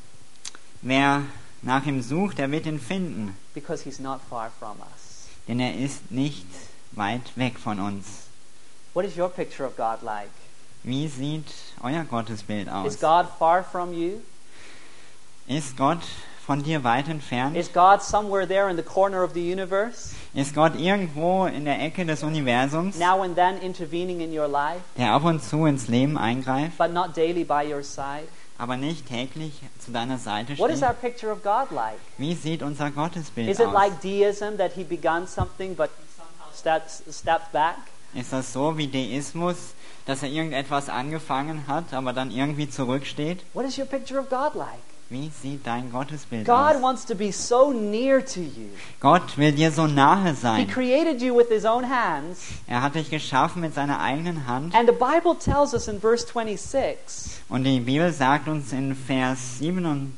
wer nach ihm sucht, der wird ihn finden. Because he's not far from us. Denn er ist nicht weit weg von uns. What is your picture of God like? Wie sieht euer Gottesbild Is aus? God far from you? Ist Gott von dir weit entfernt? Is God somewhere there in the corner of the universe, Ist Gott irgendwo in der Ecke des Universums, now and then intervening in your life, der ab und zu ins Leben eingreift, but not daily by your side? aber nicht täglich zu deiner Seite What is steht? our picture of God like? Wie sieht unser Gottesbild Is it aus? like deism, that he began something but he somehow steps, steps back? Ist das so wie Deismus, dass er irgendetwas angefangen hat, aber dann irgendwie zurücksteht? What is your picture of God like? Wie sieht dein Gottesbild God aus? wants to be so near to you. Gott will dir so nahe He sein. created you with his own hands. Er hat dich geschaffen mit seiner eigenen Hand. And the Bible tells us in verse twenty-six, Und die Bibel sagt uns in Vers siebenundzwanzig,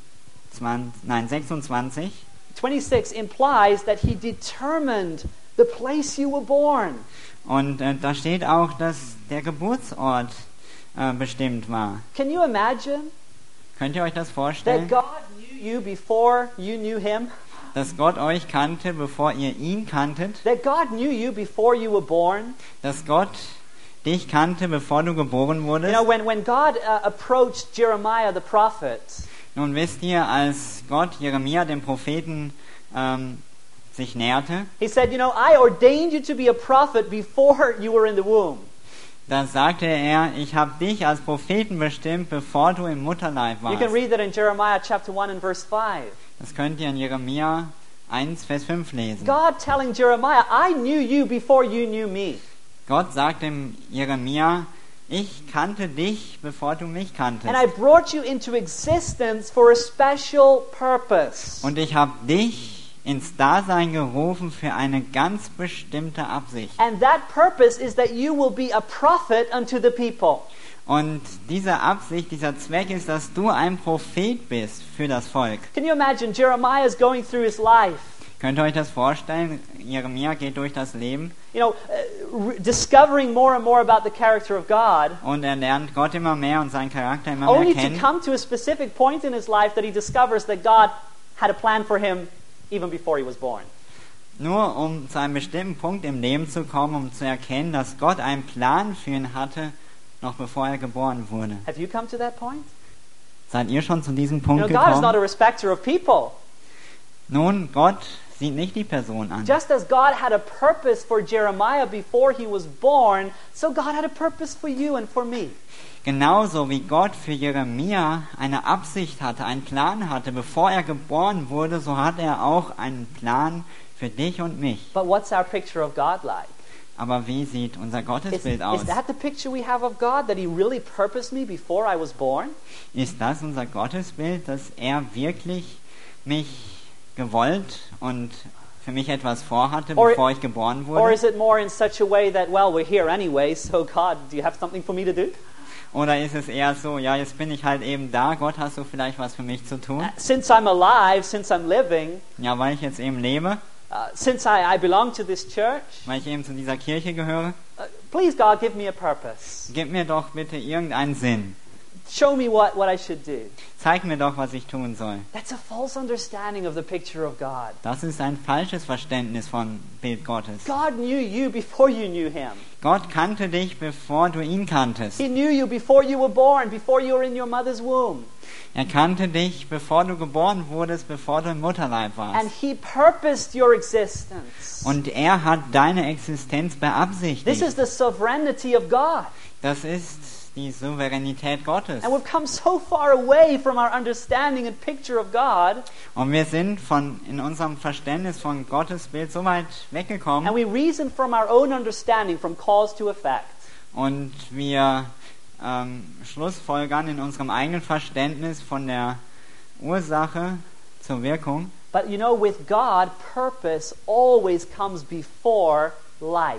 nein, sechsundzwanzig, twenty-six implies that he determined the place you were born. und äh, da steht auch, dass der Geburtsort äh, bestimmt war. Can you imagine Könnt ihr euch das that vorstellen? God knew you before you knew him? Dass Gott euch kannte, bevor ihr ihn kanntet? That God knew you before you were born? Dass Gott dich kannte, bevor du geboren You wurdest? know, when, when God uh, approached Jeremiah the prophet, Nun wisst ihr, als Gott Jeremia, dem Propheten, ähm, sich näherte, he said, you know, I ordained you to be a prophet before you were in the womb. da sagte er, ich habe dich als Propheten bestimmt, bevor du im Mutterleib You can warst. read that in Jeremiah chapter one and verse five. Das könnt ihr in Jeremia eins, Vers fünf lesen. God telling Jeremiah, I knew you before you knew me. Gott sagt dem Jeremia, ich kannte dich, bevor du mich kanntest. And I brought you into existence for a special purpose. Und ich habe dich ins Dasein gerufen für eine ganz bestimmte Absicht. And that purpose is that you will be a prophet unto the people. Und diese Absicht, dieser Zweck ist, dass du ein Prophet bist für das Volk. Can you imagine Jeremiah is going through his life, Könnt ihr euch das vorstellen? Jeremia geht durch das Leben you know, uh, re- discovering more and more about the character of God, und er lernt Gott immer mehr und seinen Charakter immer mehr only to kennen. come to a specific point in his life that he discovers that God had a plan for him even before he was born. Nur um zu einem bestimmten Punkt im Leben zu kommen, um zu erkennen, dass Gott einen Plan für ihn hatte, noch bevor er geboren wurde. Have you come to that point? Seid ihr schon zu diesem You Punkt know, God is not a gekommen? respecter of people. Nun, Gott sieht nicht die Person an. Just as God had a purpose for Jeremiah before he was born, so God had a purpose for you and for me. Genauso wie Gott für Jeremia eine Absicht hatte, einen Plan hatte, bevor er geboren wurde, so hat er auch einen Plan für dich und mich. But what's our picture of God like? Aber wie sieht unser Is, Gottesbild aus? is that the picture we have of God, that he really purposed me before I was born? Ist das unser Gottesbild, dass er wirklich mich gewollt und für mich etwas vorhatte, Or- bevor ich geboren Or wurde? is it more in such a way that, well, we're here anyway, so God, do you have something for me to do? Oder ist es eher so, ja, jetzt bin ich halt eben da, Gott, hast du vielleicht was für mich zu tun? Since I'm alive, since I'm living, Ja, weil ich jetzt eben lebe, uh, since I, I belong to this church, weil ich eben zu dieser Kirche gehöre, uh, please, God, give me a purpose. gib mir doch bitte irgendeinen Sinn. Show me what, what I should do. Zeig mir doch, was ich tun soll. That's a false understanding of the picture of God. Das ist ein falsches Verständnis von Bild Gottes. God knew you before you knew him. Gott kannte dich, bevor du ihn kanntest. He knew you before you were born, before you were in your mother's womb. Er kannte dich, bevor du geboren wurdest, bevor du im Mutterleib And warst. he purposed your existence. Und er hat deine Existenz This beabsichtigt. is the sovereignty of God. Das ist die Souveränität Gottes. And we've come so far away from our understanding and picture of God, Und wir sind von, in unserem Verständnis von Gottes Bild so weit and weggekommen we reason from our own understanding, from cause to effect. und wir ähm, schlussfolgern in unserem eigenen Verständnis von der Ursache zur Wirkung. But you know, with God, purpose always comes before life.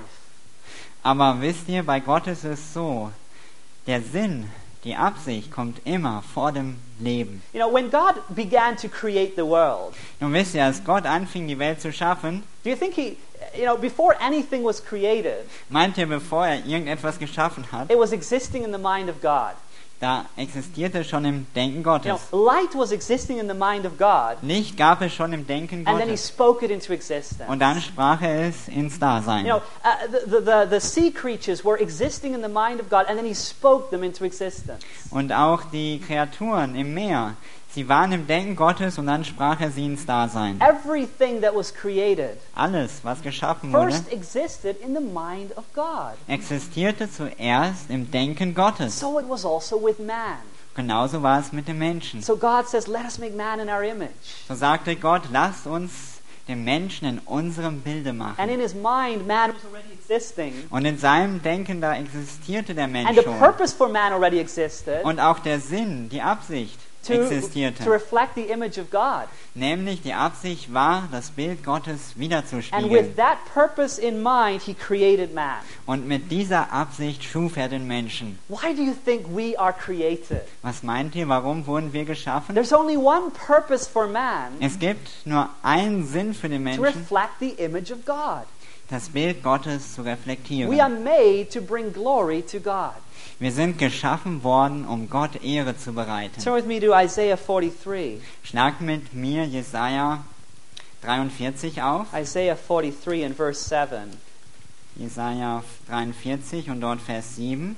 Aber wisst ihr, bei Gott ist es so, der Sinn, die Absicht kommt immer vor dem Leben. You know, when God began to create the world, Nun wisst ihr, als Gott anfing, die Welt zu schaffen, do you think he, you know, before anything was created, meint ihr, bevor er irgendetwas geschaffen hat, it was existing in the mind of God? da existierte schon im Denken You know, Gottes. light was existing in the mind of God, Licht gab es schon im Denken and then he Gottes. spoke it into existence. Und dann sprach er es ins Dasein. You know, uh, the, the, the sea creatures were existing in the mind of God, and then he spoke them into existence. Und auch die Kreaturen im Meer, sie waren im Denken Gottes und dann sprach er sie ins Dasein. Everything that was created Alles, was geschaffen wurde, first existed in the mind of God. existierte zuerst im Denken Gottes. So it was also with man. Genauso war es mit dem Menschen. So God says, let us make man in our image. So sagte Gott, lasst uns den Menschen in unserem Bilde And machen. in his mind, man was already existing. Und in seinem Denken, da existierte der And Mensch the schon. purpose for man already existed Und auch der Sinn, die Absicht to, to existierte. reflect the image of God. Nämlich die Absicht war, das Bild Gottes And wiederzuspiegeln. with that purpose in mind, he created man. Und mit dieser Absicht schuf er den Menschen. Why do you think we are created? Was meint ihr, warum wurden wir geschaffen? There's only one purpose for man, Es gibt nur einen Sinn für den to Menschen, reflect the image of God. das Bild Gottes zu We are reflektieren. made to bring glory to God. Wir sind geschaffen worden, um Gott Ehre zu bereiten. Turn with me to Isaiah forty-three. Schlag mit mir Jesaja dreiundvierzig auf. Isaiah forty-three and verse seven. Jesaja dreiundvierzig und dort Vers sieben.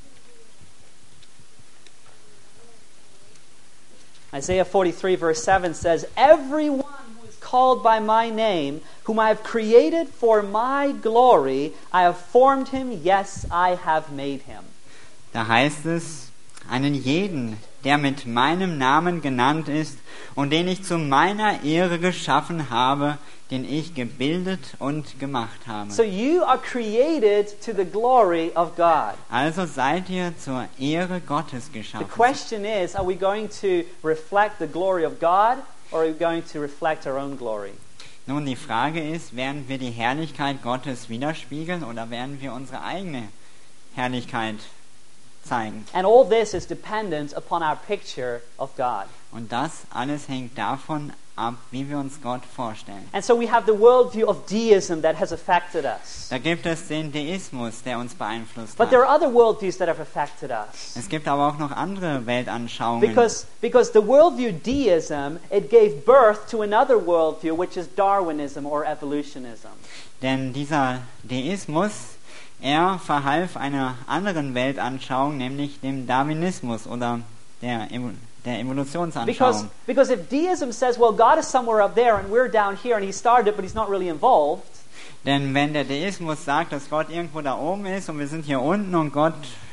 Isaiah forty-three verse seven says, everyone who is called by my name, whom I have created for my glory, I have formed him, yes, I have made him. Da heißt es, einen jeden, der mit meinem Namen genannt ist und den ich zu meiner Ehre geschaffen habe, den ich gebildet und gemacht habe. So you are created to the glory of God. Also seid ihr zur Ehre Gottes The geschaffen. question is, are we going to reflect the glory of God, or are we going to reflect our own glory? Nun, die Frage ist, werden wir die Herrlichkeit Gottes widerspiegeln oder werden wir unsere eigene Herrlichkeit zeigen? And all this is dependent upon our picture of God. Und das alles hängt davon ab, wie wir uns Gott vorstellen. And so we have the worldview of deism that has affected us. Da gibt es den Deismus, der uns beeinflusst But there hat. are other worldviews that have affected us. Es gibt aber auch noch andere Weltanschauungen. Because, because the worldview deism, it gave birth to another worldview, which is Darwinism or evolutionism. Denn dieser Deismus, er verhalf einer anderen Weltanschauung, nämlich dem Darwinismus oder der, Evo- der Because, Evolutionsanschauung. because if deism says, well, God is somewhere up there and we're down here and he started it, but he's not really involved, Denn wenn der Deismus sagt, dass Gott irgendwo da oben ist und wir sind hier unten und Gott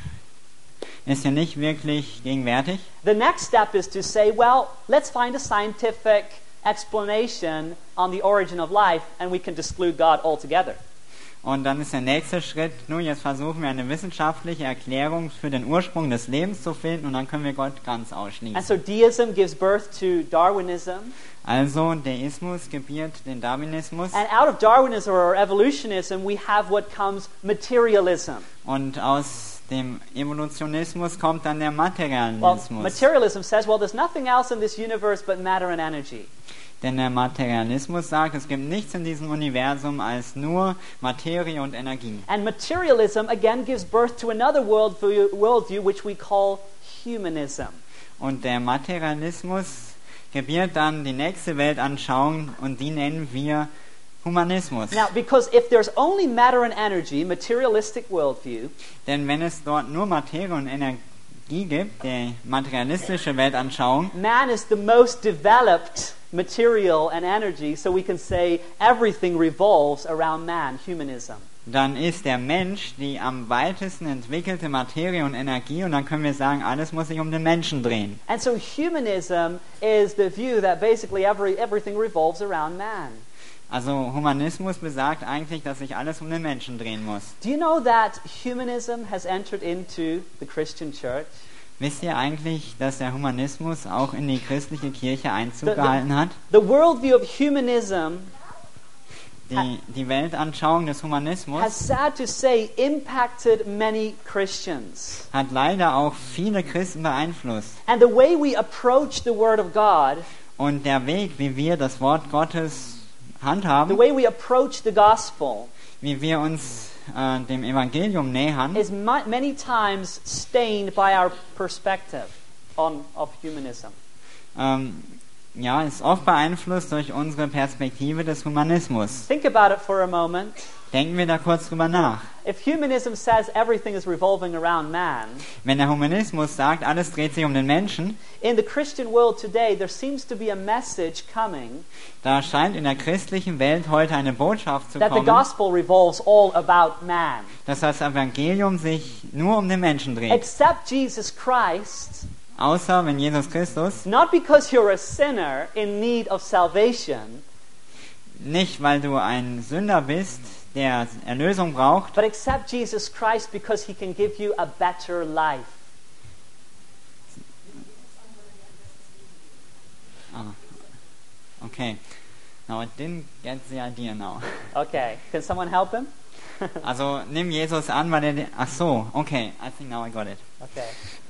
ist hier nicht wirklich gegenwärtig, the next step is to say, well, let's find a scientific explanation on the origin of life and we can exclude God altogether. und dann ist der nächste Schritt, nun jetzt versuchen wir eine wissenschaftliche Erklärung für den Ursprung des Lebens zu finden und dann können wir Gott ganz And ausschließen. so deism gives birth to Darwinism. Also Deismus gebiert den Darwinismus And out of Darwinism or evolutionism, we have what comes materialism. und aus dem Evolutionismus kommt dann der Well, Materialismus. materialism says, well, there's nothing else in this universe but matter and energy. Denn der Materialismus sagt, es gibt nichts in diesem Universum als nur Materie und Energie. And materialism, again, gives birth to another worldview, worldview which we call humanism. Und der Materialismus gebiert dann die nächste Weltanschauung und die nennen wir Humanismus. Now, because if there's only matter and energy, materialistic worldview, Denn wenn es dort nur Materie und Energie gibt, die materialistische Weltanschauung, man is the most developed material and energy, so we can say everything revolves around man, humanism. dann ist der Mensch die am weitesten entwickelte Materie und Energie und dann können wir sagen, alles muss sich um den Menschen drehen. And so humanism is the view that basically every, everything revolves around man. Also Humanismus besagt eigentlich, dass sich alles um den Menschen drehen muss. Do you know that humanism has entered into the Christian church? Wisst ihr eigentlich, dass der Humanismus auch in die christliche Kirche Einzug The- the- gehalten hat? The worldview of humanism Die, die Weltanschauung des has, Humanismus sad to say, impacted many Christians. hat leider auch viele Christen beeinflusst. And the way we approach the Word of God, Und der Weg, wie wir das Wort Gottes the handhaben, way we approach the gospel, wie wir uns äh, dem Evangelium nähern, is ma- many times stained by our perspective on of humanism. ähm, ja, ist oft beeinflusst durch unsere Perspektive des Humanismus. Think about it for a moment. Denken wir da kurz drüber nach. If humanism says everything is revolving around man, Wenn der Humanismus sagt, alles dreht sich um den Menschen, in the Christian world today there seems to be a message coming da scheint in der christlichen Welt heute eine Botschaft zu that the kommen, gospel revolves all about man. dass das Evangelium sich nur um den Menschen dreht. Except Jesus Christ, Außer wenn Jesus Christus, not because you're a sinner in need of salvation, nicht weil du ein Sünder bist, der Erlösung braucht, but accept Jesus Christ because he can give you a better life. ah, okay, no, I didn't get the idea now. Okay, can someone help him? Also nimm Jesus an, weil er, ach so, okay, I think now I got it. Okay.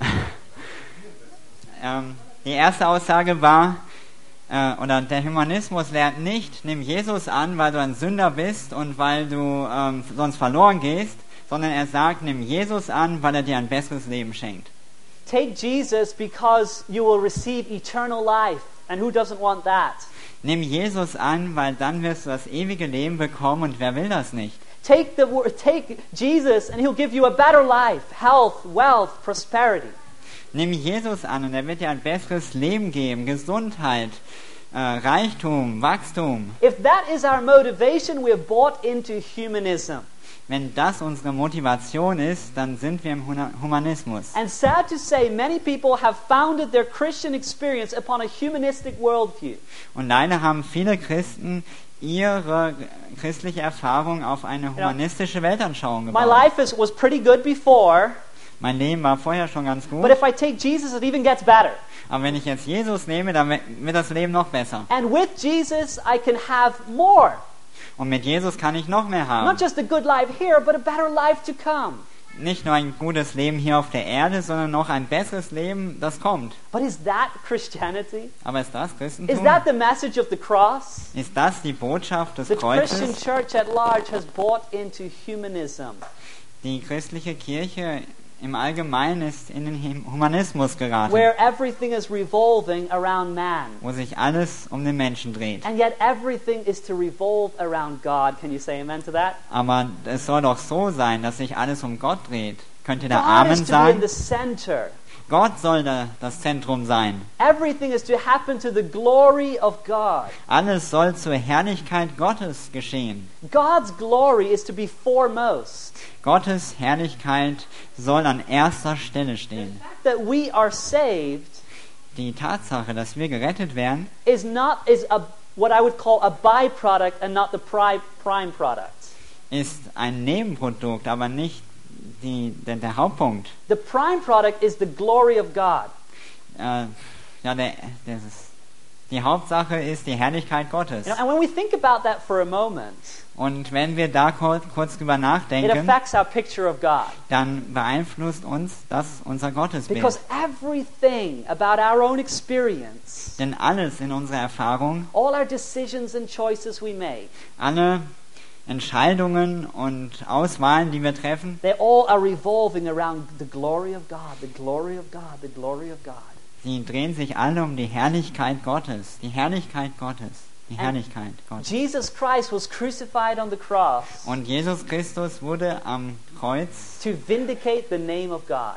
Ähm, die erste Aussage war, äh, oder der Humanismus lehrt nicht, nimm Jesus an, weil du ein Sünder bist und weil du ähm, sonst verloren gehst, sondern er sagt, nimm Jesus an, weil er dir ein besseres Leben schenkt. Take Jesus because you will receive eternal life. And who doesn't want that? Nimm Jesus an, weil dann wirst du das ewige Leben bekommen und wer will das nicht? Take the word, take Jesus and he'll give you a better life, health, wealth, prosperity. Nimm Jesus an und er wird dir ein besseres Leben geben, Gesundheit, äh, Reichtum, Wachstum. If that is our motivation, we have bought into humanism. Wenn das unsere Motivation ist, dann sind wir im Humanismus. And sad to say, many people have founded their Christian experience upon a humanistic worldview. Und leider haben viele Christen ihre christliche Erfahrung auf eine humanistische Weltanschauung My gebaut. life is, was pretty good before, Mein Leben war vorher schon ganz gut, but if I take Jesus, it even gets better. aber wenn ich jetzt Jesus nehme, dann wird das Leben noch besser. And with Jesus, I can have more. Und mit Jesus kann ich noch mehr Not haben. just a good life here, but a better life to come. Nicht nur ein gutes Leben hier auf der Erde, sondern noch ein besseres Leben, das kommt. But is that Christianity? Aber ist das Is Christentum? that the message of the cross? Ist das die Botschaft des The Christian Kreuzes? church at large has bought into humanism. Die christliche Kirche im Allgemeinen ist in den Humanismus geraten, Where everything is revolving around man. wo sich alles um den Menschen dreht. And yet everything is to revolve around God. Can you say amen to that? Aber es soll doch so sein, dass sich alles um Gott dreht. Könnt ihr da God Amen is to be sagen? in the center. Gott soll da das Zentrum sein. Everything is to happen to the glory of God. Alles soll zur Herrlichkeit Gottes geschehen. God's glory is to be foremost. Gottes Herrlichkeit soll an erster Stelle stehen. That we are saved Die Tatsache, dass wir gerettet werden, is not is a what I would call a byproduct and not the pri- prime product. ist ein Nebenprodukt, aber nicht die, der, der Hauptpunkt. The prime product is the glory of God. Äh, ja, der, das ist, die Hauptsache ist die Herrlichkeit Gottes. You know, and when we think about that for a moment, Und wenn wir da kurz, kurz drüber it nachdenken, affects our picture of God. dann beeinflusst uns das unser Gottesbild. Because everything about our own experience, Denn alles in unserer Erfahrung, all our decisions and choices we make, alle Entscheidungen und Auswahlen, die wir treffen, they all are revolving around the glory of God, the glory of God, the glory of God. sie drehen sich alle um die Herrlichkeit Gottes. Die Herrlichkeit Gottes. Die Herrlichkeit Gottes. Jesus Christ was crucified on the cross Und Jesus Christus wurde am Kreuz to vindicate the name of God.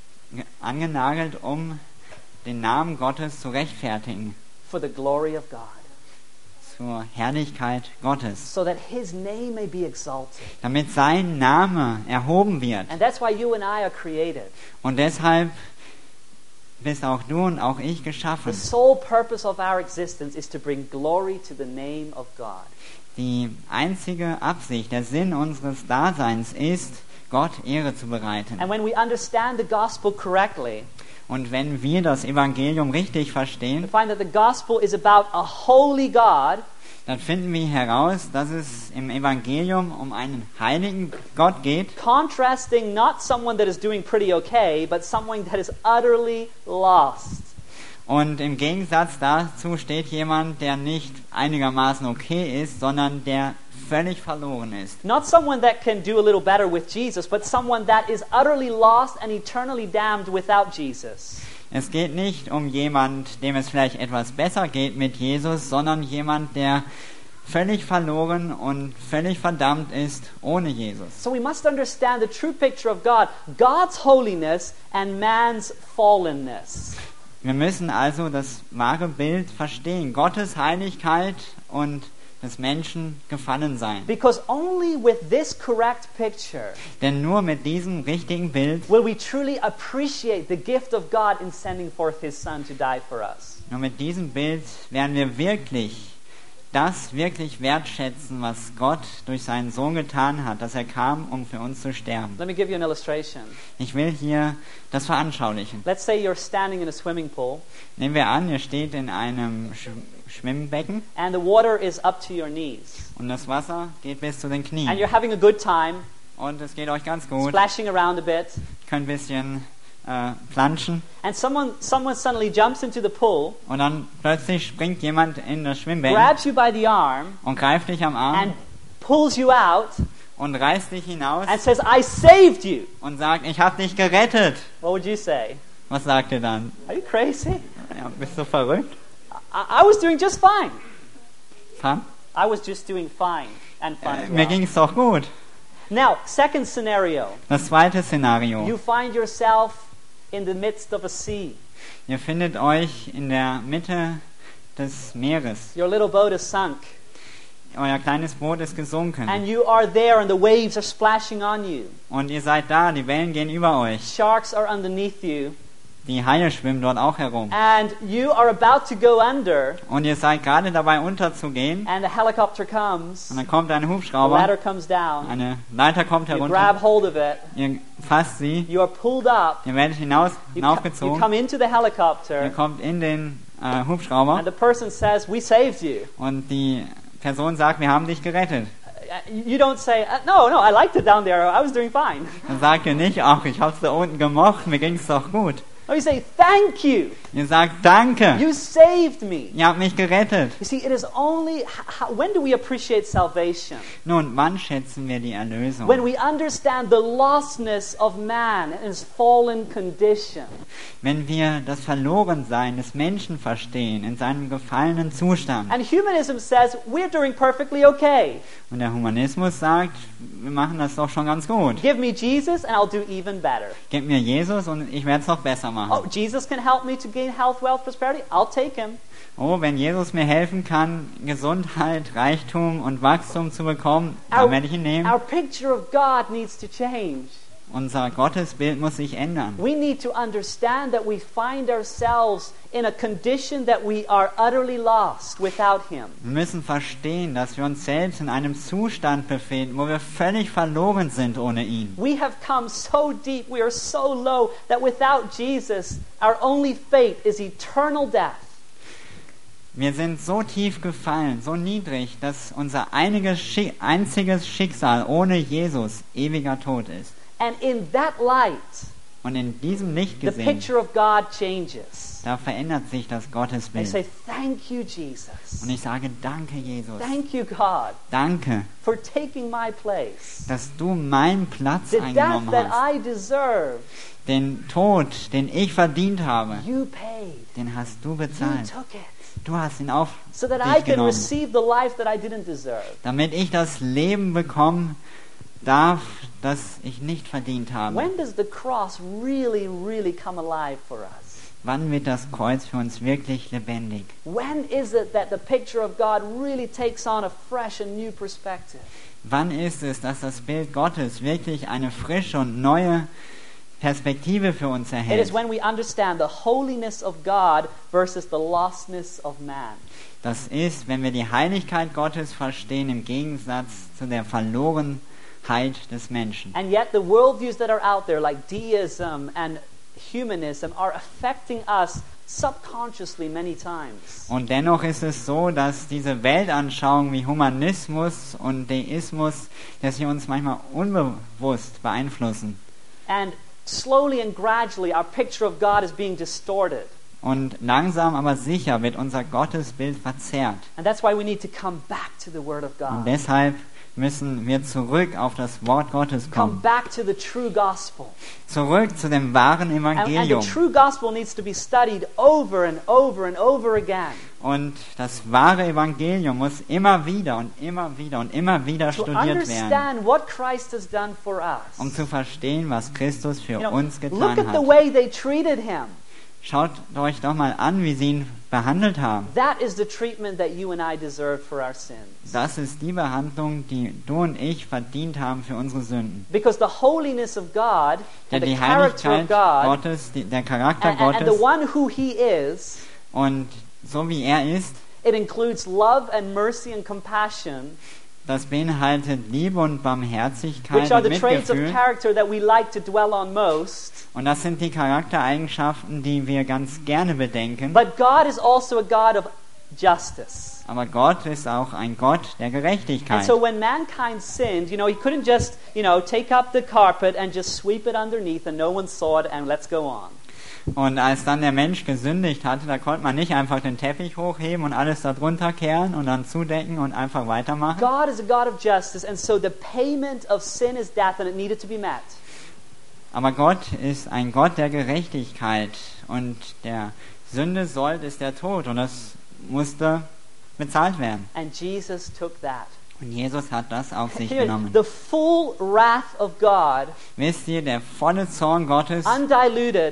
angenagelt, um den Namen Gottes zu rechtfertigen. For the glory of God. Zur Herrlichkeit Gottes. So that His name may be exalted. Damit sein Name erhoben wird. And that's why you and I are created. Und deshalb bist auch du und auch ich The geschaffen. sole purpose of our existence is to bring glory to the name of God. Die einzige Absicht, der Sinn unseres Daseins ist, Gott Ehre zu bereiten. And when we understand the gospel correctly, Und wenn wir das Evangelium richtig we verstehen, find that the gospel is about a holy God dann finden wir heraus, dass es im Evangelium um einen heiligen Gott geht, contrasting not someone that is doing pretty okay, but someone that is utterly lost. und im Gegensatz dazu steht jemand, der nicht einigermaßen okay ist, sondern der völlig verloren ist. Not someone that can do a little better with Jesus, but someone that is utterly lost and eternally damned without Jesus. Es geht nicht um jemand, dem es vielleicht etwas besser geht mit Jesus, sondern jemand, der völlig verloren und völlig verdammt ist ohne Jesus. So we must understand the true picture of God, God's holiness and man's fallenness. Wir müssen also das wahre Bild verstehen, Gottes Heiligkeit und des Menschen gefallen sein. Because only with this correct picture Denn nur mit diesem richtigen Bild, will we truly appreciate the gift of God in sending forth His Son to die for us. nur mit diesem Bild werden wir wirklich das wirklich wertschätzen, was Gott durch seinen Sohn getan hat, dass er kam, um für uns zu sterben. Let me give you an illustration. Ich will hier das veranschaulichen. Let's say you're standing in a swimming pool Nehmen wir an, ihr steht in einem Sch Schwimmbecken and the water is up to your knees. und das Wasser geht bis zu den And Knien. you're having a good time, Und es geht euch ganz gut. splashing around a bit. Ihr könnt ein bisschen äh, planschen. And someone someone suddenly jumps into the pool, Und dann plötzlich springt jemand in das Schwimmbecken grabs you by the arm, und greift dich am Arm and pulls you out und reißt dich hinaus and says, I saved you. und sagt, ich habe dich gerettet. What would you say? Was sagt ihr dann? Are you crazy? Ja, bist du verrückt? I, I was doing just fine. Fun? I was just doing fine and fun. Äh, as mir well. ging es doch gut. Now, second scenario. Das zweite Szenario. You find yourself in the midst of a sea. Ihr findet euch in der Mitte des Meeres. Your little boat is sunk. Euer kleines Boot ist gesunken. And you are there and the waves are splashing on you. Und ihr seid da, die Wellen gehen über euch. Sharks are underneath you. Die Haie schwimmen dort auch herum. And you are about to go under. Und ihr seid gerade dabei unterzugehen. And a helicopter comes. Und dann kommt ein The Hubschrauber. ladder comes down. Eine Leiter kommt You herunter. grab hold of it. Ihr fasst sie. You are pulled up. Ihr werdet hinaus, You, co- you hinaufgezogen. come into the Ihr helicopter. kommt in den äh, Hubschrauber. And the person says, we saved you. Und die Person sagt, wir haben dich gerettet. Uh, You don't say, uh, no, no, I liked it down there. I was doing fine. Dann sagt ihr nicht, ach, ich hab's da unten gemocht, mir ging's doch gut. No, you say, thank you. Ihr sagt, danke, You saved me. ihr habt mich gerettet. You see, it is only, how, when do we appreciate salvation? Nun, wann schätzen wir die Erlösung? When we understand the lostness of man and his fallen condition. Wenn wir das Verlorensein des Menschen verstehen, in seinem gefallenen Zustand. And humanism says, we're doing perfectly okay. Und der Humanismus sagt, wir machen das doch schon ganz gut. Give me Jesus and I'll do even better. Gib mir Jesus und ich werde es noch besser machen. Oh, Jesus can help me to gain health, wealth, prosperity. I'll take him. Oh, wenn Jesus mir helfen kann, Gesundheit, Reichtum und Wachstum zu bekommen, dann Our, werde ich ihn nehmen. our picture of God needs to change. Unser Gottesbild muss sich ändern. We need to understand that we find ourselves in a condition that we are utterly lost without Him. Wir müssen verstehen, dass wir uns selbst in einem Zustand befinden, wo wir völlig verloren sind ohne ihn. We have come so deep, we are so low, that without Jesus, our only fate is eternal death. Wir sind so tief gefallen, so niedrig, dass unser einiges Schick, einziges Schicksal ohne Jesus ewiger Tod ist. And in that light, Und in diesem Licht the gesehen, picture of God changes. da verändert sich das I Gottesbild. say, thank you, Jesus. Und ich sage, danke Jesus, Thank you, God, danke, for taking my place. dass du meinen Platz The death eingenommen that hast. I deserve, Den Tod, den ich verdient habe, you paid. den hast du You bezahlt. took it. Du hast ihn auf So that I dich can genommen, receive the life that I didn't deserve. damit ich das Leben bekommen darf, das ich nicht verdient habe. When does the cross really, really come alive for us? Wann wird das Kreuz für uns wirklich lebendig? When is it that the picture of God really takes on a fresh and new perspective? Wann ist es, dass das Bild Gottes wirklich eine frische und neue Perspektive für uns It is erhält? when we understand the holiness of God versus the lostness of man. Das ist, wenn wir die Heiligkeit Gottes verstehen im Gegensatz zu der Verlorenheit des Menschen. And yet the worldviews that are out there, like deism and humanism, are affecting us subconsciously many times. Und dennoch ist es so, dass diese Weltanschauungen wie Humanismus und Deismus, dass sie uns manchmal unbewusst beeinflussen. And slowly and gradually our picture of God is being distorted. Und langsam aber sicher wird unser Gottesbild verzerrt. And that's why we need to come back to the Word of Und God. deshalb müssen wir zurück auf das Wort Gottes Come kommen. back to the true gospel. Zurück zu dem wahren And, and the Evangelium. true gospel needs to be studied over and over and over again. Und das wahre Evangelium muss immer wieder und immer wieder und immer wieder To studiert werden, understand what Christ has done for us. um zu verstehen, was Christus für You know, uns look getan at the hat. way they treated him. Schaut euch doch mal an, wie sie ihn behandelt haben. That is the treatment that you and I deserve for our sins. Das ist die Behandlung, die du und ich verdient haben für unsere Sünden. Because the holiness of God Denn and the die character of Heiligkeit God Gottes, die, der Charakter and, and, and the Gottes one who he is, und so wie er ist, it includes love and mercy and compassion, das beinhaltet Liebe und Barmherzigkeit which are und the traits of Mitgefühl. character that we like to dwell on most. Und das sind die Charaktereigenschaften, die wir ganz gerne bedenken. But God is also a God of justice. Aber Gott ist auch ein Gott der And Gerechtigkeit. so when mankind sinned, you know, he couldn't just, you know, take up the carpet and just sweep it underneath and no one saw it and let's go on. Und als dann der Mensch gesündigt hatte, da konnte man nicht einfach den Teppich hochheben und alles da drunter kehren und dann zudecken und einfach weitermachen. God is a God of justice, and so the payment of sin is death, and it needed to be met. Aber Gott ist ein Gott der Gerechtigkeit und der Sünde Sold ist der Tod und das musste bezahlt werden. And Jesus took that. Und Jesus hat das auf sich Here, genommen. the full wrath of God, Wisst ihr, der volle Zorn Gottes, undiluted,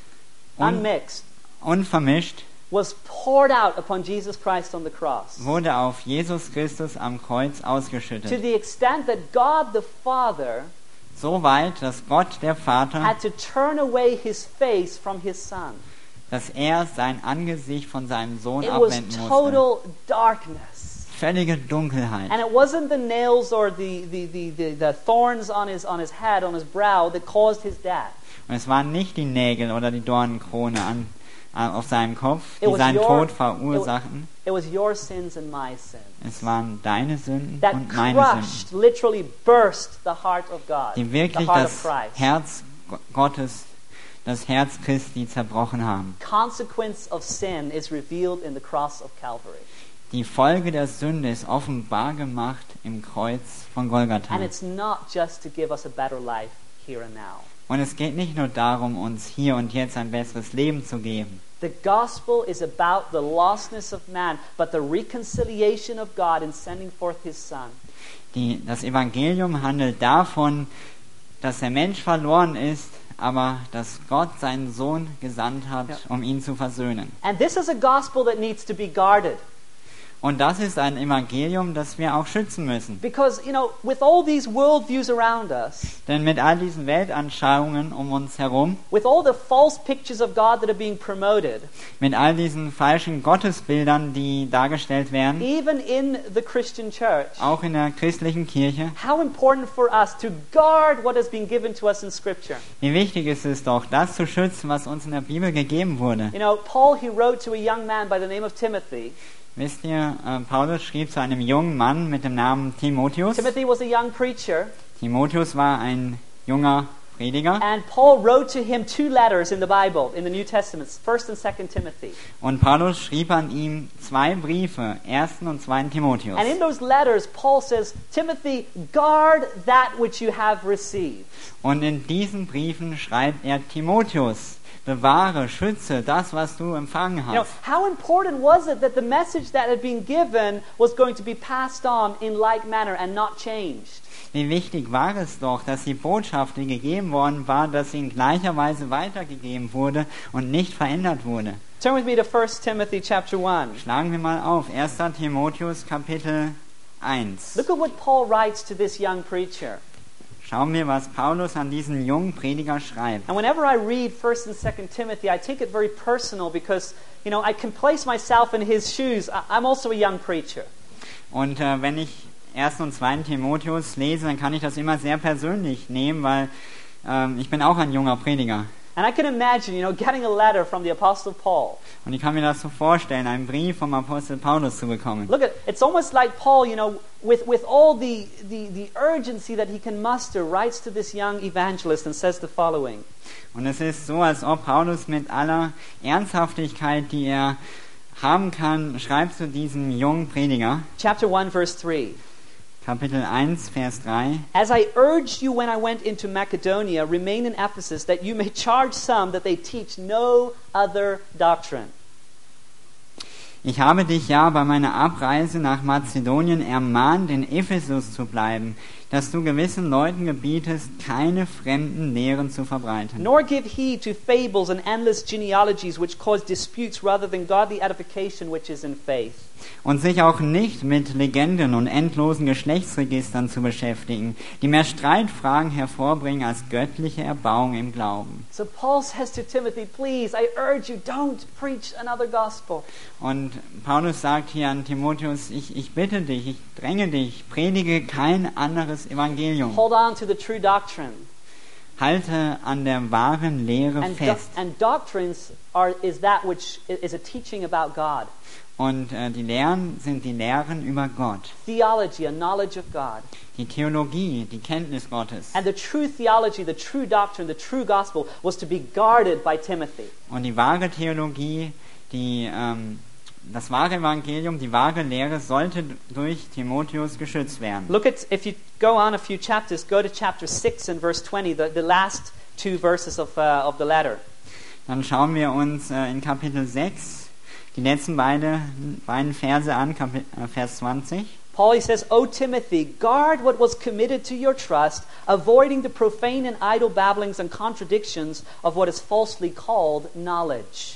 un unmixed, unvermischt, was poured out upon Jesus Christ on the cross. wurde auf Jesus Christus am Kreuz To ausgeschüttet. the extent that God the Father So weit, dass Gott, der Vater, had to turn away his face from his Son. dass er sein Angesicht von seinem Sohn It was abwenden musste. total darkness. Völlige Dunkelheit. And it wasn't the nails or the, the, the, the, the thorns on his, on his head, on his brow, that caused his death. Und es waren nicht die Nägel oder die Dornenkrone an, an, auf seinem Kopf, It die was seinen your- Tod verursachten. It was your sins and my sins Es waren deine Sünden that und meine Sünden, crushed, literally burst the heart of God, die the wirklich heart das of Christ. Herz Gottes, das Herz Christi zerbrochen haben. Consequence of sin is revealed in the cross of Calvary. Die Folge der Sünde ist offenbar gemacht im Kreuz von Golgatha. And it's not just to give us a better life here and now. Und es geht nicht nur darum, uns hier und jetzt ein besseres Leben zu geben. The gospel is about the lostness of man, but the reconciliation of God in sending forth his Son. Die, das Evangelium handelt davon, dass der Mensch verloren ist, aber dass Gott seinen Sohn gesandt hat, Ja. um ihn zu versöhnen. And this is a gospel that needs to be guarded. Und das ist ein Evangelium, das wir auch schützen müssen. Because, you know, with all these worldviews around us, Denn mit all diesen Weltanschauungen um uns herum, with all the false pictures of God that are being promoted, mit all diesen falschen Gottesbildern, die dargestellt werden, even in the Christian church, auch in der christlichen Kirche, how important for us to guard what has been given to us in Scripture. wie wichtig ist es doch, das zu schützen, was uns in der Bibel gegeben wurde. You know, Paul, he wrote to a young man by the name of Timothy. Wisst ihr, äh, Paulus schrieb zu einem jungen Mann mit dem Namen Timotheus. Timothy was a young preacher, Timotheus war ein junger Prediger. and Paul wrote to him two letters in the Bible, in the New Testament, First and Second Timothy. Und Paulus schrieb an ihm zwei Briefe, ersten und zweiten Timotheus. And in those letters, Paul says, Timothy, guard that which you have received. Und in diesen Briefen schreibt er Timotheus, bewahre, schütze das, was du empfangen You know, hast. how important was it that the message that had been given was going to be passed on in like manner and not changed? Wie wichtig war es doch, dass die Botschaft, die gegeben worden war, dass sie in gleicher Weise weitergegeben wurde und nicht verändert wurde. Turn with me to First Timothy chapter one. Schlagen wir mal auf, erster Timotheus Kapitel eins. Look at what Paul writes to this young preacher. Schauen wir, was Paulus an diesen jungen Prediger schreibt. And whenever I read First and Second Timothy, I take it very personal because, you know, I can place myself in his shoes. I- I'm also a young preacher. Und äh, wenn ich ersten und zweiten Timotheus lese, dann kann ich das immer sehr persönlich nehmen, weil ähm, ich bin auch ein junger Prediger. And I can imagine, you know, getting a letter from the Apostle Paul. Und ich kann mir das so vorstellen, einen Brief vom Apostel Paulus zu bekommen. Look at, it's almost like Paul, you know, with, with all the, the, the urgency that he can muster, writes to this young evangelist and says the following. Und es ist so, als ob Paulus mit aller Ernsthaftigkeit, die er haben kann, schreibt zu diesem jungen Prediger, Chapter one, verse three. Kapitel eins, Vers drei. As I urged you when I went into Macedonia, remain in Ephesus, that you may charge some that they teach no other doctrine. Ich habe dich ja bei meiner Abreise nach Mazedonien ermahnt, in Ephesus zu bleiben, dass du gewissen Leuten gebietest, keine fremden Lehren zu verbreiten. Nor give heed to fables and endless genealogies which cause disputes rather than godly edification which is in faith. Und sich auch nicht mit Legenden und endlosen Geschlechtsregistern zu beschäftigen, die mehr Streitfragen hervorbringen als göttliche Erbauung im Glauben. So Paul says to Timothy, please, I urge you, don't preach another gospel. Und Paulus sagt hier an Timotheus, ich, ich bitte dich, ich dränge dich, predige kein anderes Evangelium. Hold on to the true doctrine. Halte an der wahren Lehre And, do- fest. and doctrines are is that which is a teaching about God. Und äh, die Lehren sind die Lehren über Gott. Theology, a knowledge of God. Die Theologie, die Kenntnis Gottes. And the true theology, the true doctrine, the true gospel was to be guarded by Timothy. Und die wahre Theologie, die, ähm, das wahre Evangelium, die wahre Lehre sollte durch Timotheus geschützt werden. Look at, if you go on a few chapters, go to chapter six and verse twenty, the, the last two verses of, uh, of the letter. Dann schauen wir uns äh, in Kapitel sechs die letzten beide, beiden Verse an, Kapi- äh, Vers zwanzig. Paul, he says, O Timothy, guard what was committed to your trust, avoiding the profane and idle babblings and contradictions of what is falsely called knowledge.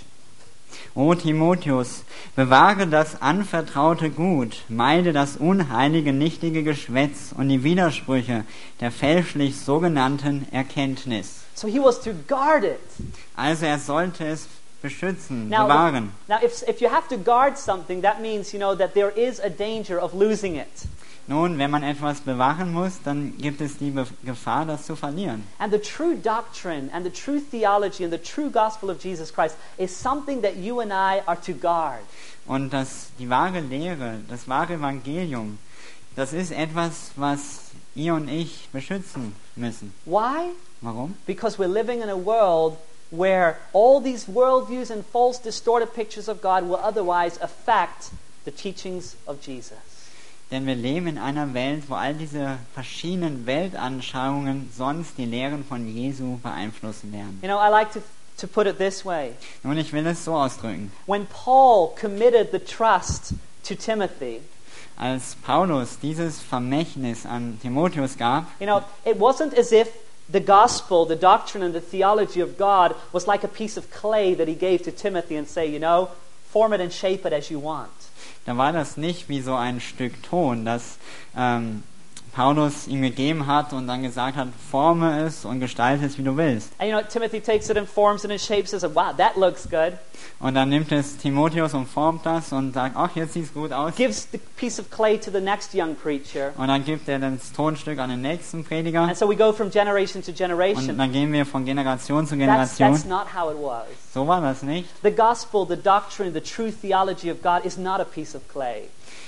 O Timotheus, bewahre das anvertraute Gut, meide das unheilige, nichtige Geschwätz und die Widersprüche der fälschlich sogenannten Erkenntnis. So he was to guard it. Also er sollte es beschützen, Now, bewahren. now if, if you have to guard something, that means, you know, that there is a danger of losing it. Nun, wenn man etwas bewahren muss, dann gibt es die Be- Gefahr, das zu verlieren. And the true doctrine and the true theology and the true gospel of Jesus Christ is something that you and I are to guard. Und das, die wahre Lehre, das wahre Evangelium, das ist etwas, was ihr und ich beschützen müssen. Why? Warum? Because we're living in a world where all these worldviews and false distorted pictures of God will otherwise affect the teachings of Jesus. Denn wir leben in einer Welt, wo all diese verschiedenen Weltanschauungen sonst die Lehren von Jesu beeinflussen werden. You know, I like to, to put it this way. Nun, ich will es so ausdrücken. When Paul committed the trust to Timothy, Als Paulus dieses Vermächtnis an Timotheus gab, you know, it wasn't as if the gospel, the doctrine and the theology of God was like a piece of clay that he gave to Timothy and say, you know, form it and shape it as you want. da war das nicht wie so ein Stück Ton, das ähm, Paulus ihm gegeben hat und dann gesagt hat, forme es und gestalte es, wie du willst. And you know, Timothy takes it and forms it and shapes it and says, wow, that looks good. Und dann nimmt es Timotheus und formt das und sagt, ach, jetzt sieht es gut aus. Gives the piece of clay to the next young preacher. Und dann gibt er das Tonstück an den nächsten Prediger. And so we go from generation to Und generation. dann gehen wir von Generation zu That's, Generation. that's not how it was. So war das nicht. The gospel, the doctrine, the true theology of God is not a piece of clay.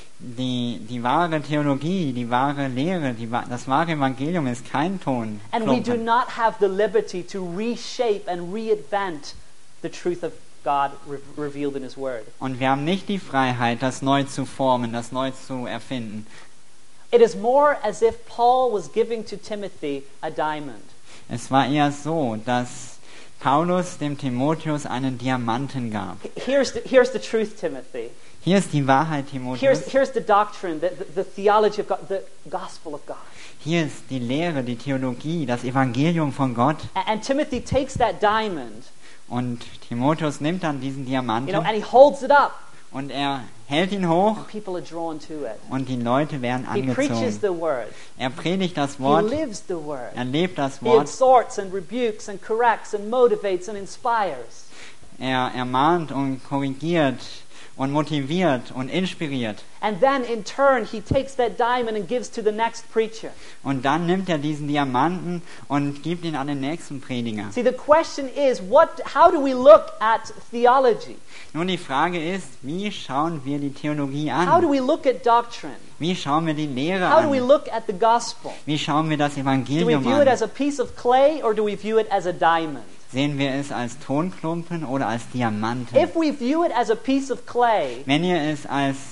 Die, die wahre Theologie, die wahre Lehre, die, wa- das wahre Evangelium ist kein Ton. And we do not have the liberty to reshape and reinvent the truth of God re- revealed in His Word. Und wir haben nicht die Freiheit, das neu zu formen, das neu zu erfinden. It is more as if Paul was giving to Timothy a diamond. Es war eher so, dass Paulus dem Timotheus einen Diamanten gab. Here's the, here's the truth, Timothy. Hier ist die Wahrheit, Here's, Timotheus. here's the doctrine, the, the, the theology of God, the gospel of God. Hier ist die Lehre, die Theologie, das Evangelium von Gott. And, and Timothy takes that diamond, Und Timotheus nimmt dann diesen you know, Diamanten and he holds it up. und er hält ihn hoch And people are drawn to it. und die Leute werden He preaches angezogen. the word. Er predigt das He Wort, lives the word. er lebt das He Wort, exhorts and rebukes and corrects and motivates and inspires. er ermahnt und korrigiert und motiviert und inspiriert. And then in turn he takes that diamond and gives to the next preacher. Und dann nimmt er diesen Diamanten und gibt ihn an den nächsten Prediger. See, the question is, what? How do we look at theology? Nun, die Frage ist, wie schauen wir die Theologie How do an? we look at doctrine? Wie schauen wir die Lehre How do we an? look at the gospel? Wie schauen wir das Do we Evangelium view it an? as a piece of clay or do we view it as a diamond? Sehen wir es als Tonklumpen oder als Diamanten? If we view it as a piece of clay, Wenn ihr es als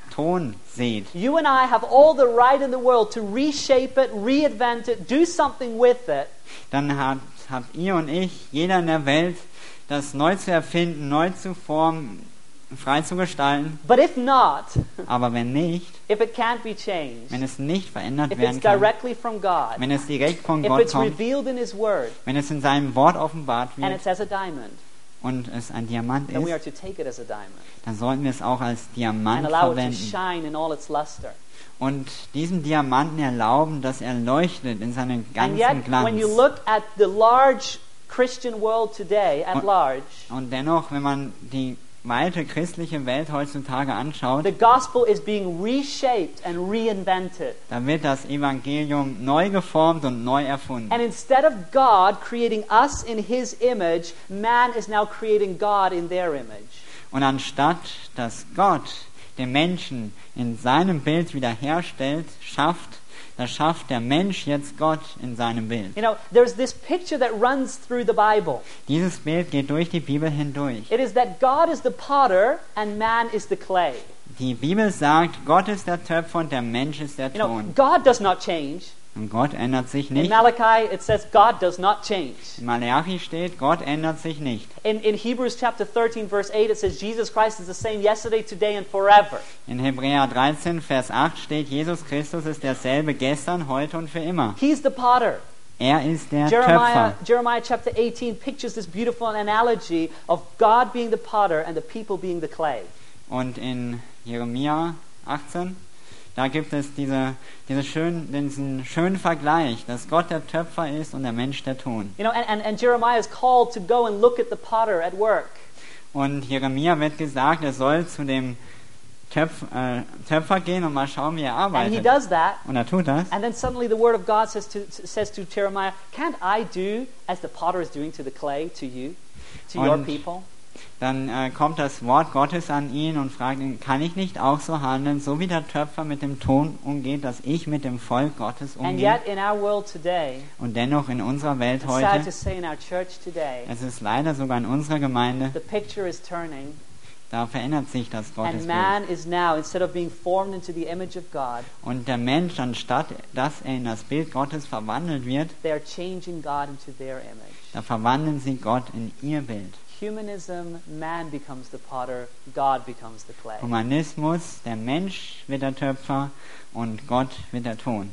Ton seht, you and I have all the right in the world to reshape it, reinvent it, do something with it. dann habt, habt ihr und ich, jeder in der Welt, das neu zu erfinden, neu zu formen, frei zu gestalten. But if not, Aber wenn nicht, if it can't be changed, wenn es nicht verändert if werden it's kann, directly from God, wenn es direkt von if Gott it's kommt, revealed in His Word, wenn es in seinem Wort offenbart and wird it's as a diamond, und es ein Diamant then we are ist, to take it as a diamond dann sollten wir es auch als and Diamant allow it to verwenden. shine in all its luster. Und diesem Diamanten erlauben, dass er leuchtet in seinem And ganzen yet, Glanz. when you look at the large Christian world today, at Und- large, Und dennoch, wenn man die weite christliche Welt heutzutage anschaut, the gospel is being reshaped and reinvented. da wird das Evangelium neu geformt und neu erfunden. And instead of God creating us in His image, man is now creating God in their image. Und anstatt, dass Gott den Menschen in seinem Bild wiederherstellt, schafft, da schafft der Mensch jetzt Gott in seinem Bild. You know, there's this picture that runs through the Bible. Dieses Bild geht durch die Bibel hindurch. It is that God is the potter and man is the clay. Die Bibel sagt, Gott ist der Töpfer und der Mensch ist der You know, Ton. God does not change. Und Gott ändert sich In nicht. Malachi, it says God does not change. In Malachi steht, Gott ändert sich nicht. In, in Hebrews chapter thirteen, verse eight, it says Jesus Christ is the same yesterday, today, and forever. In Hebräer dreizehn, Vers acht steht, Jesus Christus ist derselbe gestern, heute und für immer. He's the potter. Er ist der Jeremiah, Töpfer. Jeremiah chapter eighteen pictures this beautiful analogy of God being the potter and the people being the clay. Und in Jeremia achtzehn, da gibt es diese, diese schön, diesen schönen Vergleich, dass Gott der Töpfer ist und der Mensch der Ton. You know, and, and, and Jeremiah is called to go and look at the potter at work. Und Jeremia wird gesagt, er soll zu dem Töpf, äh, Töpfer gehen und mal schauen, wie er And he arbeitet. does that. Und er tut das. And then suddenly the word of God says to, says to Jeremiah, can't I do as the potter is doing to the clay, to you, to your Und- people? Dann äh, kommt das Wort Gottes an ihn und fragt ihn, kann ich nicht auch so handeln, so wie der Töpfer mit dem Ton umgeht, dass ich mit dem Volk Gottes And umgehe? yet in our world today, Und dennoch in unserer Welt it's sad to heute, say in our church today, es ist leider sogar in unserer Gemeinde, the picture is turning da verändert sich das and Gottesbild. man is now, instead of being formed into the image of God, Und der Mensch, anstatt dass er in das Bild Gottes verwandelt wird, they are changing God into their image. da verwandeln sie Gott in ihr Bild. Humanism, man becomes the potter, God becomes the clay. Humanismus, der Mensch wird der Töpfer und Gott wird der Ton.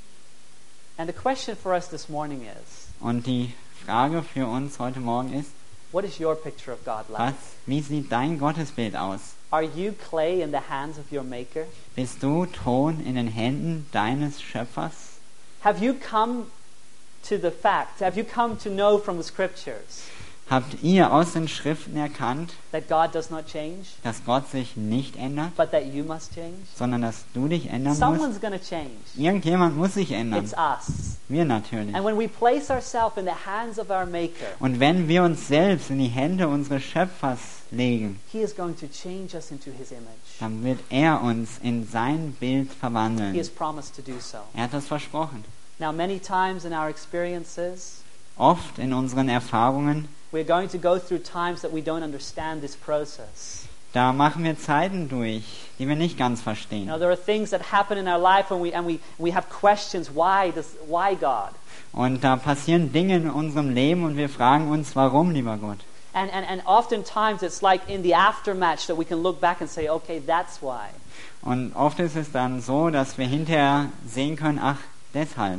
And the question for us this morning is, Und die Frage für uns heute Morgen ist, what is your picture of God was, like? wie sieht dein Gottesbild aus? Are you clay in the hands of your Maker? Bist du Ton in den Händen deines Schöpfers? Have you come to the fact, have you come to know from the Scriptures Habt ihr aus den Schriften erkannt, that God does not change, dass Gott sich nicht ändert, but that you must change? sondern dass du dich ändern musst? Someone's going to change. Irgendjemand muss sich ändern. It's us. Wir natürlich. And when we place ourselves in the hands of our Maker, Und wenn wir uns selbst in die Hände unseres Schöpfers legen, He is going to change us into His image. dann wird er uns in sein Bild He verwandeln. has promised to do so. Er hat das versprochen. Now, many times in our experiences, Oft in unseren Erfahrungen, we're going to go through times that we don't understand this process. da machen wir Zeiten durch, die wir nicht ganz You verstehen. know, there are things that happen in our life and we and we, we have questions. Why does why God? Und da passieren Dinge in unserem Leben und wir fragen uns, warum, lieber Gott? And and and oftentimes it's like in the aftermatch that we can look back and say, okay, that's why. Und oft ist es dann so, dass wir hinterher sehen können, ach, deshalb.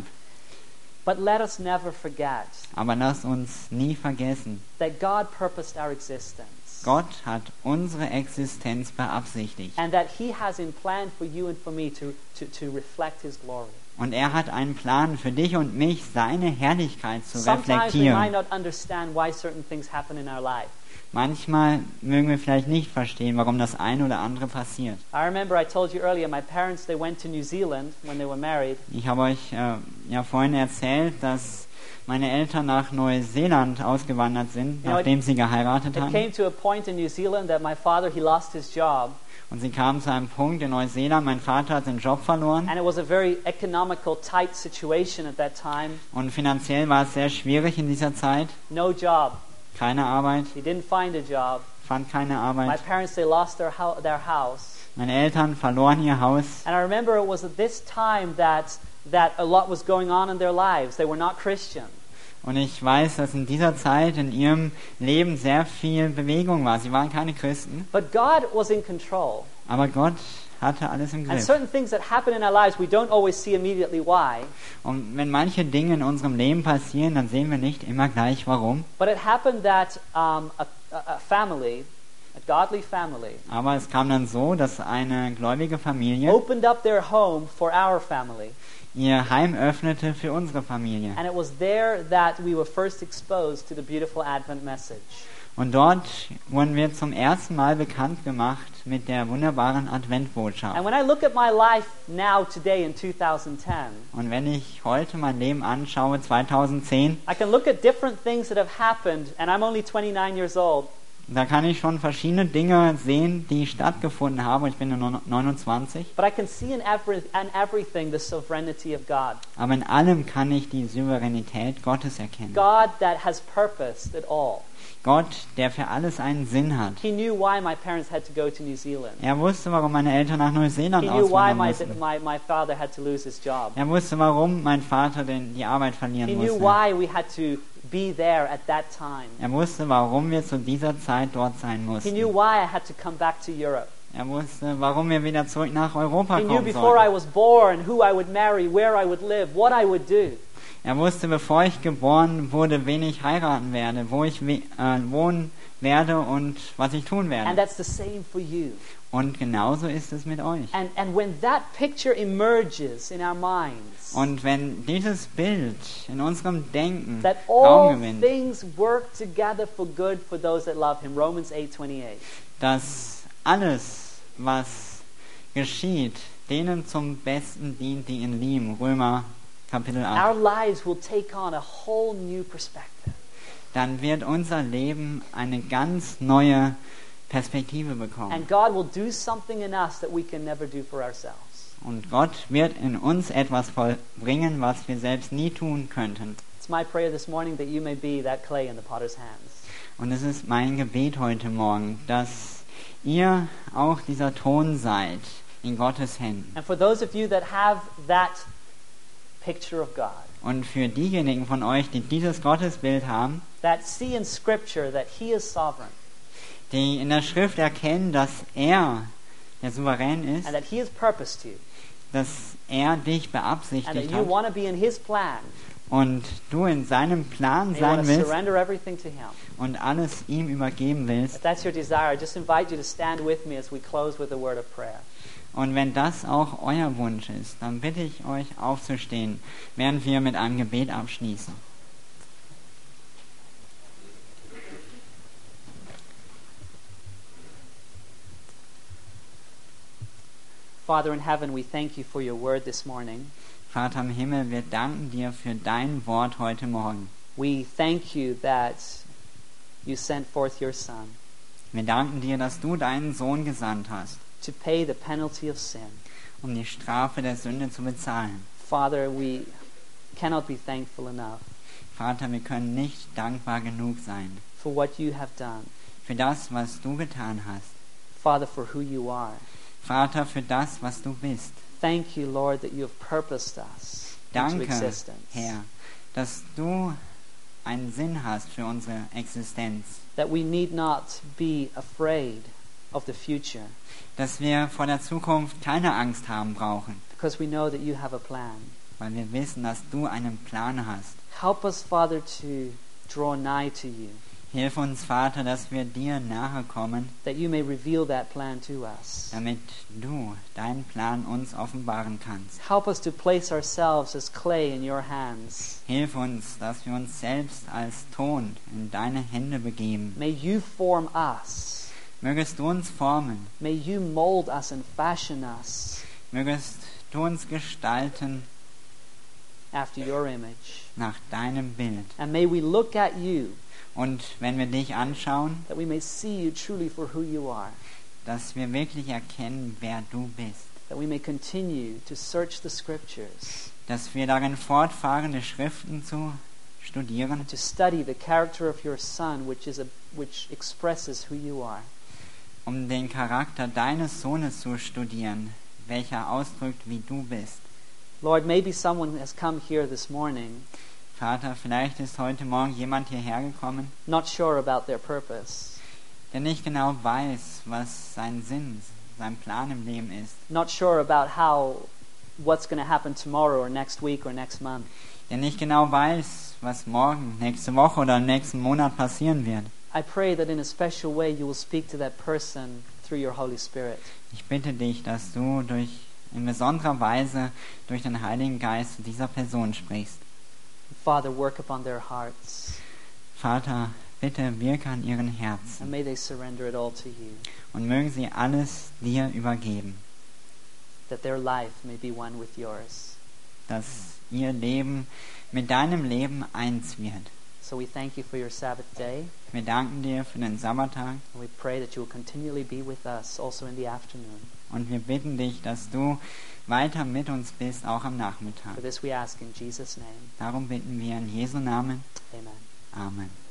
But let us never forget Aber lass uns nie vergessen, that God purposed our existence. Gott hat unsere Existenz beabsichtigt. And that He has in plan for you and for me to, to, to reflect His glory. Und er hat einen Plan für dich und mich, seine Herrlichkeit zu Sometimes we might reflektieren. not understand why certain things happen in our life. Manchmal mögen wir vielleicht nicht verstehen, warum das eine oder andere passiert. I remember I told you earlier, my parents, they went to New Zealand when they were married. Ich habe euch äh, ja vorhin erzählt, dass meine Eltern nach Neuseeland ausgewandert sind, You know, nachdem sie geheiratet It haben. came to a point in New Zealand that my father, he lost his job. Und sie kamen zu einem Punkt in Neuseeland, mein Vater hat den Job verloren. And it was a very economical, tight situation at that time. Und finanziell war es sehr schwierig in dieser Zeit. No job. Keine Arbeit, He didn't find a job. fand keine My Arbeit. parents, they lost their, hou- their house. Meine Eltern verloren ihr Haus. And I remember it was at this time that that a lot was going on in their lives. They were not Christian. Und ich weiß, dass in dieser Zeit in ihrem Leben sehr viel Bewegung war. Sie waren keine Christen, But God was in control. aber Gott hatte alles im And Griff. certain things that happen in our lives, we don't always see immediately why. Und wenn manche Dinge in unserem Leben passieren, dann sehen wir nicht immer gleich, warum. But it happened that um, a, a a family, a godly family, Aber es kam dann so, dass eine gläubige Familie opened up their home for our family. ihr Heim öffnete für unsere Familie. And it was there that we were first exposed to the beautiful Advent message. Und dort wurden wir zum ersten Mal bekannt gemacht mit der wunderbaren Adventbotschaft. And when I look at my life now, today in two thousand ten, Und wenn ich heute mein Leben anschaue, zweitausendzehn, I can look at different things that have happened, and I'm only twenty-nine years old. da kann ich schon verschiedene Dinge sehen, die stattgefunden haben. Ich bin nur neunundzwanzig. But I can see in, every, in everything the sovereignty of God. Aber in allem kann ich die Souveränität Gottes erkennen. God that has purposed it all. Gott, der für alles einen Sinn hat. He knew why my parents had to go to New Zealand. Er wusste, warum meine Eltern nach Neuseeland He knew why auswandern my, mussten. my, my father had to lose his job. Er wusste, warum mein Vater den, die Arbeit He verlieren knew musste. why we had to be there at that time. Er wusste, warum wir zu dieser Zeit dort sein He knew mussten. why I had to come back to Europe. Er wusste, warum wir wieder zurück nach Europa He knew kommen before I sollten. was born who I would marry, where I would live, what I would do. Er wusste, bevor ich geboren wurde, wen ich heiraten werde, wo ich we- äh, wohnen werde und was ich tun And werde. that's the same for you. Und genauso ist es mit euch. And, and when that picture emerges in our minds, Und wenn dieses Bild in unserem Denken that Raum all gewinnt, things work together for good for those that love Him, Romans eight twenty-eight. dass alles, was geschieht, denen zum Besten dient, die ihn lieben. Römer Kapitel Our acht. lives will take on a whole new perspective. Dann wird unser Leben eine ganz neue Perspektive bekommen. And God will do something in us that we can never do for ourselves. Und Gott wird in uns etwas vollbringen, was wir selbst nie tun könnten. It's my prayer this morning that you may be that clay in the potter's hands. Und es ist mein Gebet heute Morgen, dass ihr auch dieser Ton seid in Gottes Händen. And for those of you that have that picture of God, Und für diejenigen von euch, die dieses Gottesbild haben, that see in Scripture that He is sovereign die in der Schrift erkennen, dass er der Souverän ist, and that He has purposed you dass er dich and that beabsichtigt you hat want to be in His plan und du in seinem Plan and you want sein to willst surrender everything to Him. und alles ihm übergeben willst. If that's your desire, I just invite you to stand with me as we close with a word of prayer. Und wenn das auch euer Wunsch ist, dann bitte ich euch aufzustehen, während wir mit einem Gebet abschließen. Father in heaven, we thank you for your word this morning. Vater im Himmel, wir danken dir für dein Wort heute Morgen. We thank you that you sent forth your Son Wir danken dir, dass du deinen Sohn gesandt hast, to pay the penalty of sin. um die Strafe der Sünde zu bezahlen. Father, we cannot be thankful enough Vater, wir können nicht dankbar genug sein for what you have done. für das, was du getan hast. Father, for who you are. Vater, für das, was du bist. Thank you, Lord, that you have purposed us into Danke, existence. Herr, dass du einen Sinn hast für unsere Existenz. That we need not be afraid of the future Dass wir vor der Zukunft keine Angst haben brauchen, because we know that you have a plan. weil wir wissen, dass du einen Plan hast. Help us, Father, to draw nigh to you, Hilf uns, Vater, dass wir dir nahe kommen, that you may reveal that plan to us. damit du deinen Plan uns offenbaren kannst. Help us to place ourselves as clay in your hands. Hilf uns, dass wir uns selbst als Ton in deine Hände begeben. May you form us. Mögest du uns formen, May you mold us and fashion us mögest du uns gestalten after your image. nach deinem Bild. And may we look at you, Und wenn wir dich anschauen, that we may see you truly for who you are. dass wir wirklich erkennen, wer du bist. That we may continue to search the Scriptures, Dass wir darin fortfahren, die Schriften zu studieren, to study the character of your Son, which is a which expresses who you are. um den Charakter deines Sohnes zu studieren, welcher ausdrückt, wie du bist. Lord, maybe someone has come here this morning Vater, vielleicht ist heute Morgen jemand hierher gekommen, not sure about their purpose, der nicht genau weiß, was sein Sinn, sein Plan im Leben ist, not sure about how what's going to happen tomorrow or next week or next month. der nicht genau weiß, was morgen, nächste Woche oder im nächsten Monat passieren wird. I pray that in a special way you will speak to that person through your Holy Spirit. Ich bitte dich, dass du durch in besonderer Weise durch den Heiligen Geist zu dieser Person sprichst. Father, work upon their hearts, Vater, bitte wirke an ihren and Herzen may they surrender it all to you, und mögen sie alles dir übergeben, that their life may be one with yours. dass ihr Leben mit deinem Leben eins wird. So we thank you for your Sabbath day, Wir danken dir für den Sabbattag and we pray that you will continually be with us also in the afternoon. und wir bitten dich, dass du weiter mit uns bist, auch am Nachmittag. For this we ask in Jesus' name. Darum bitten wir in Jesu Namen. Amen. Amen.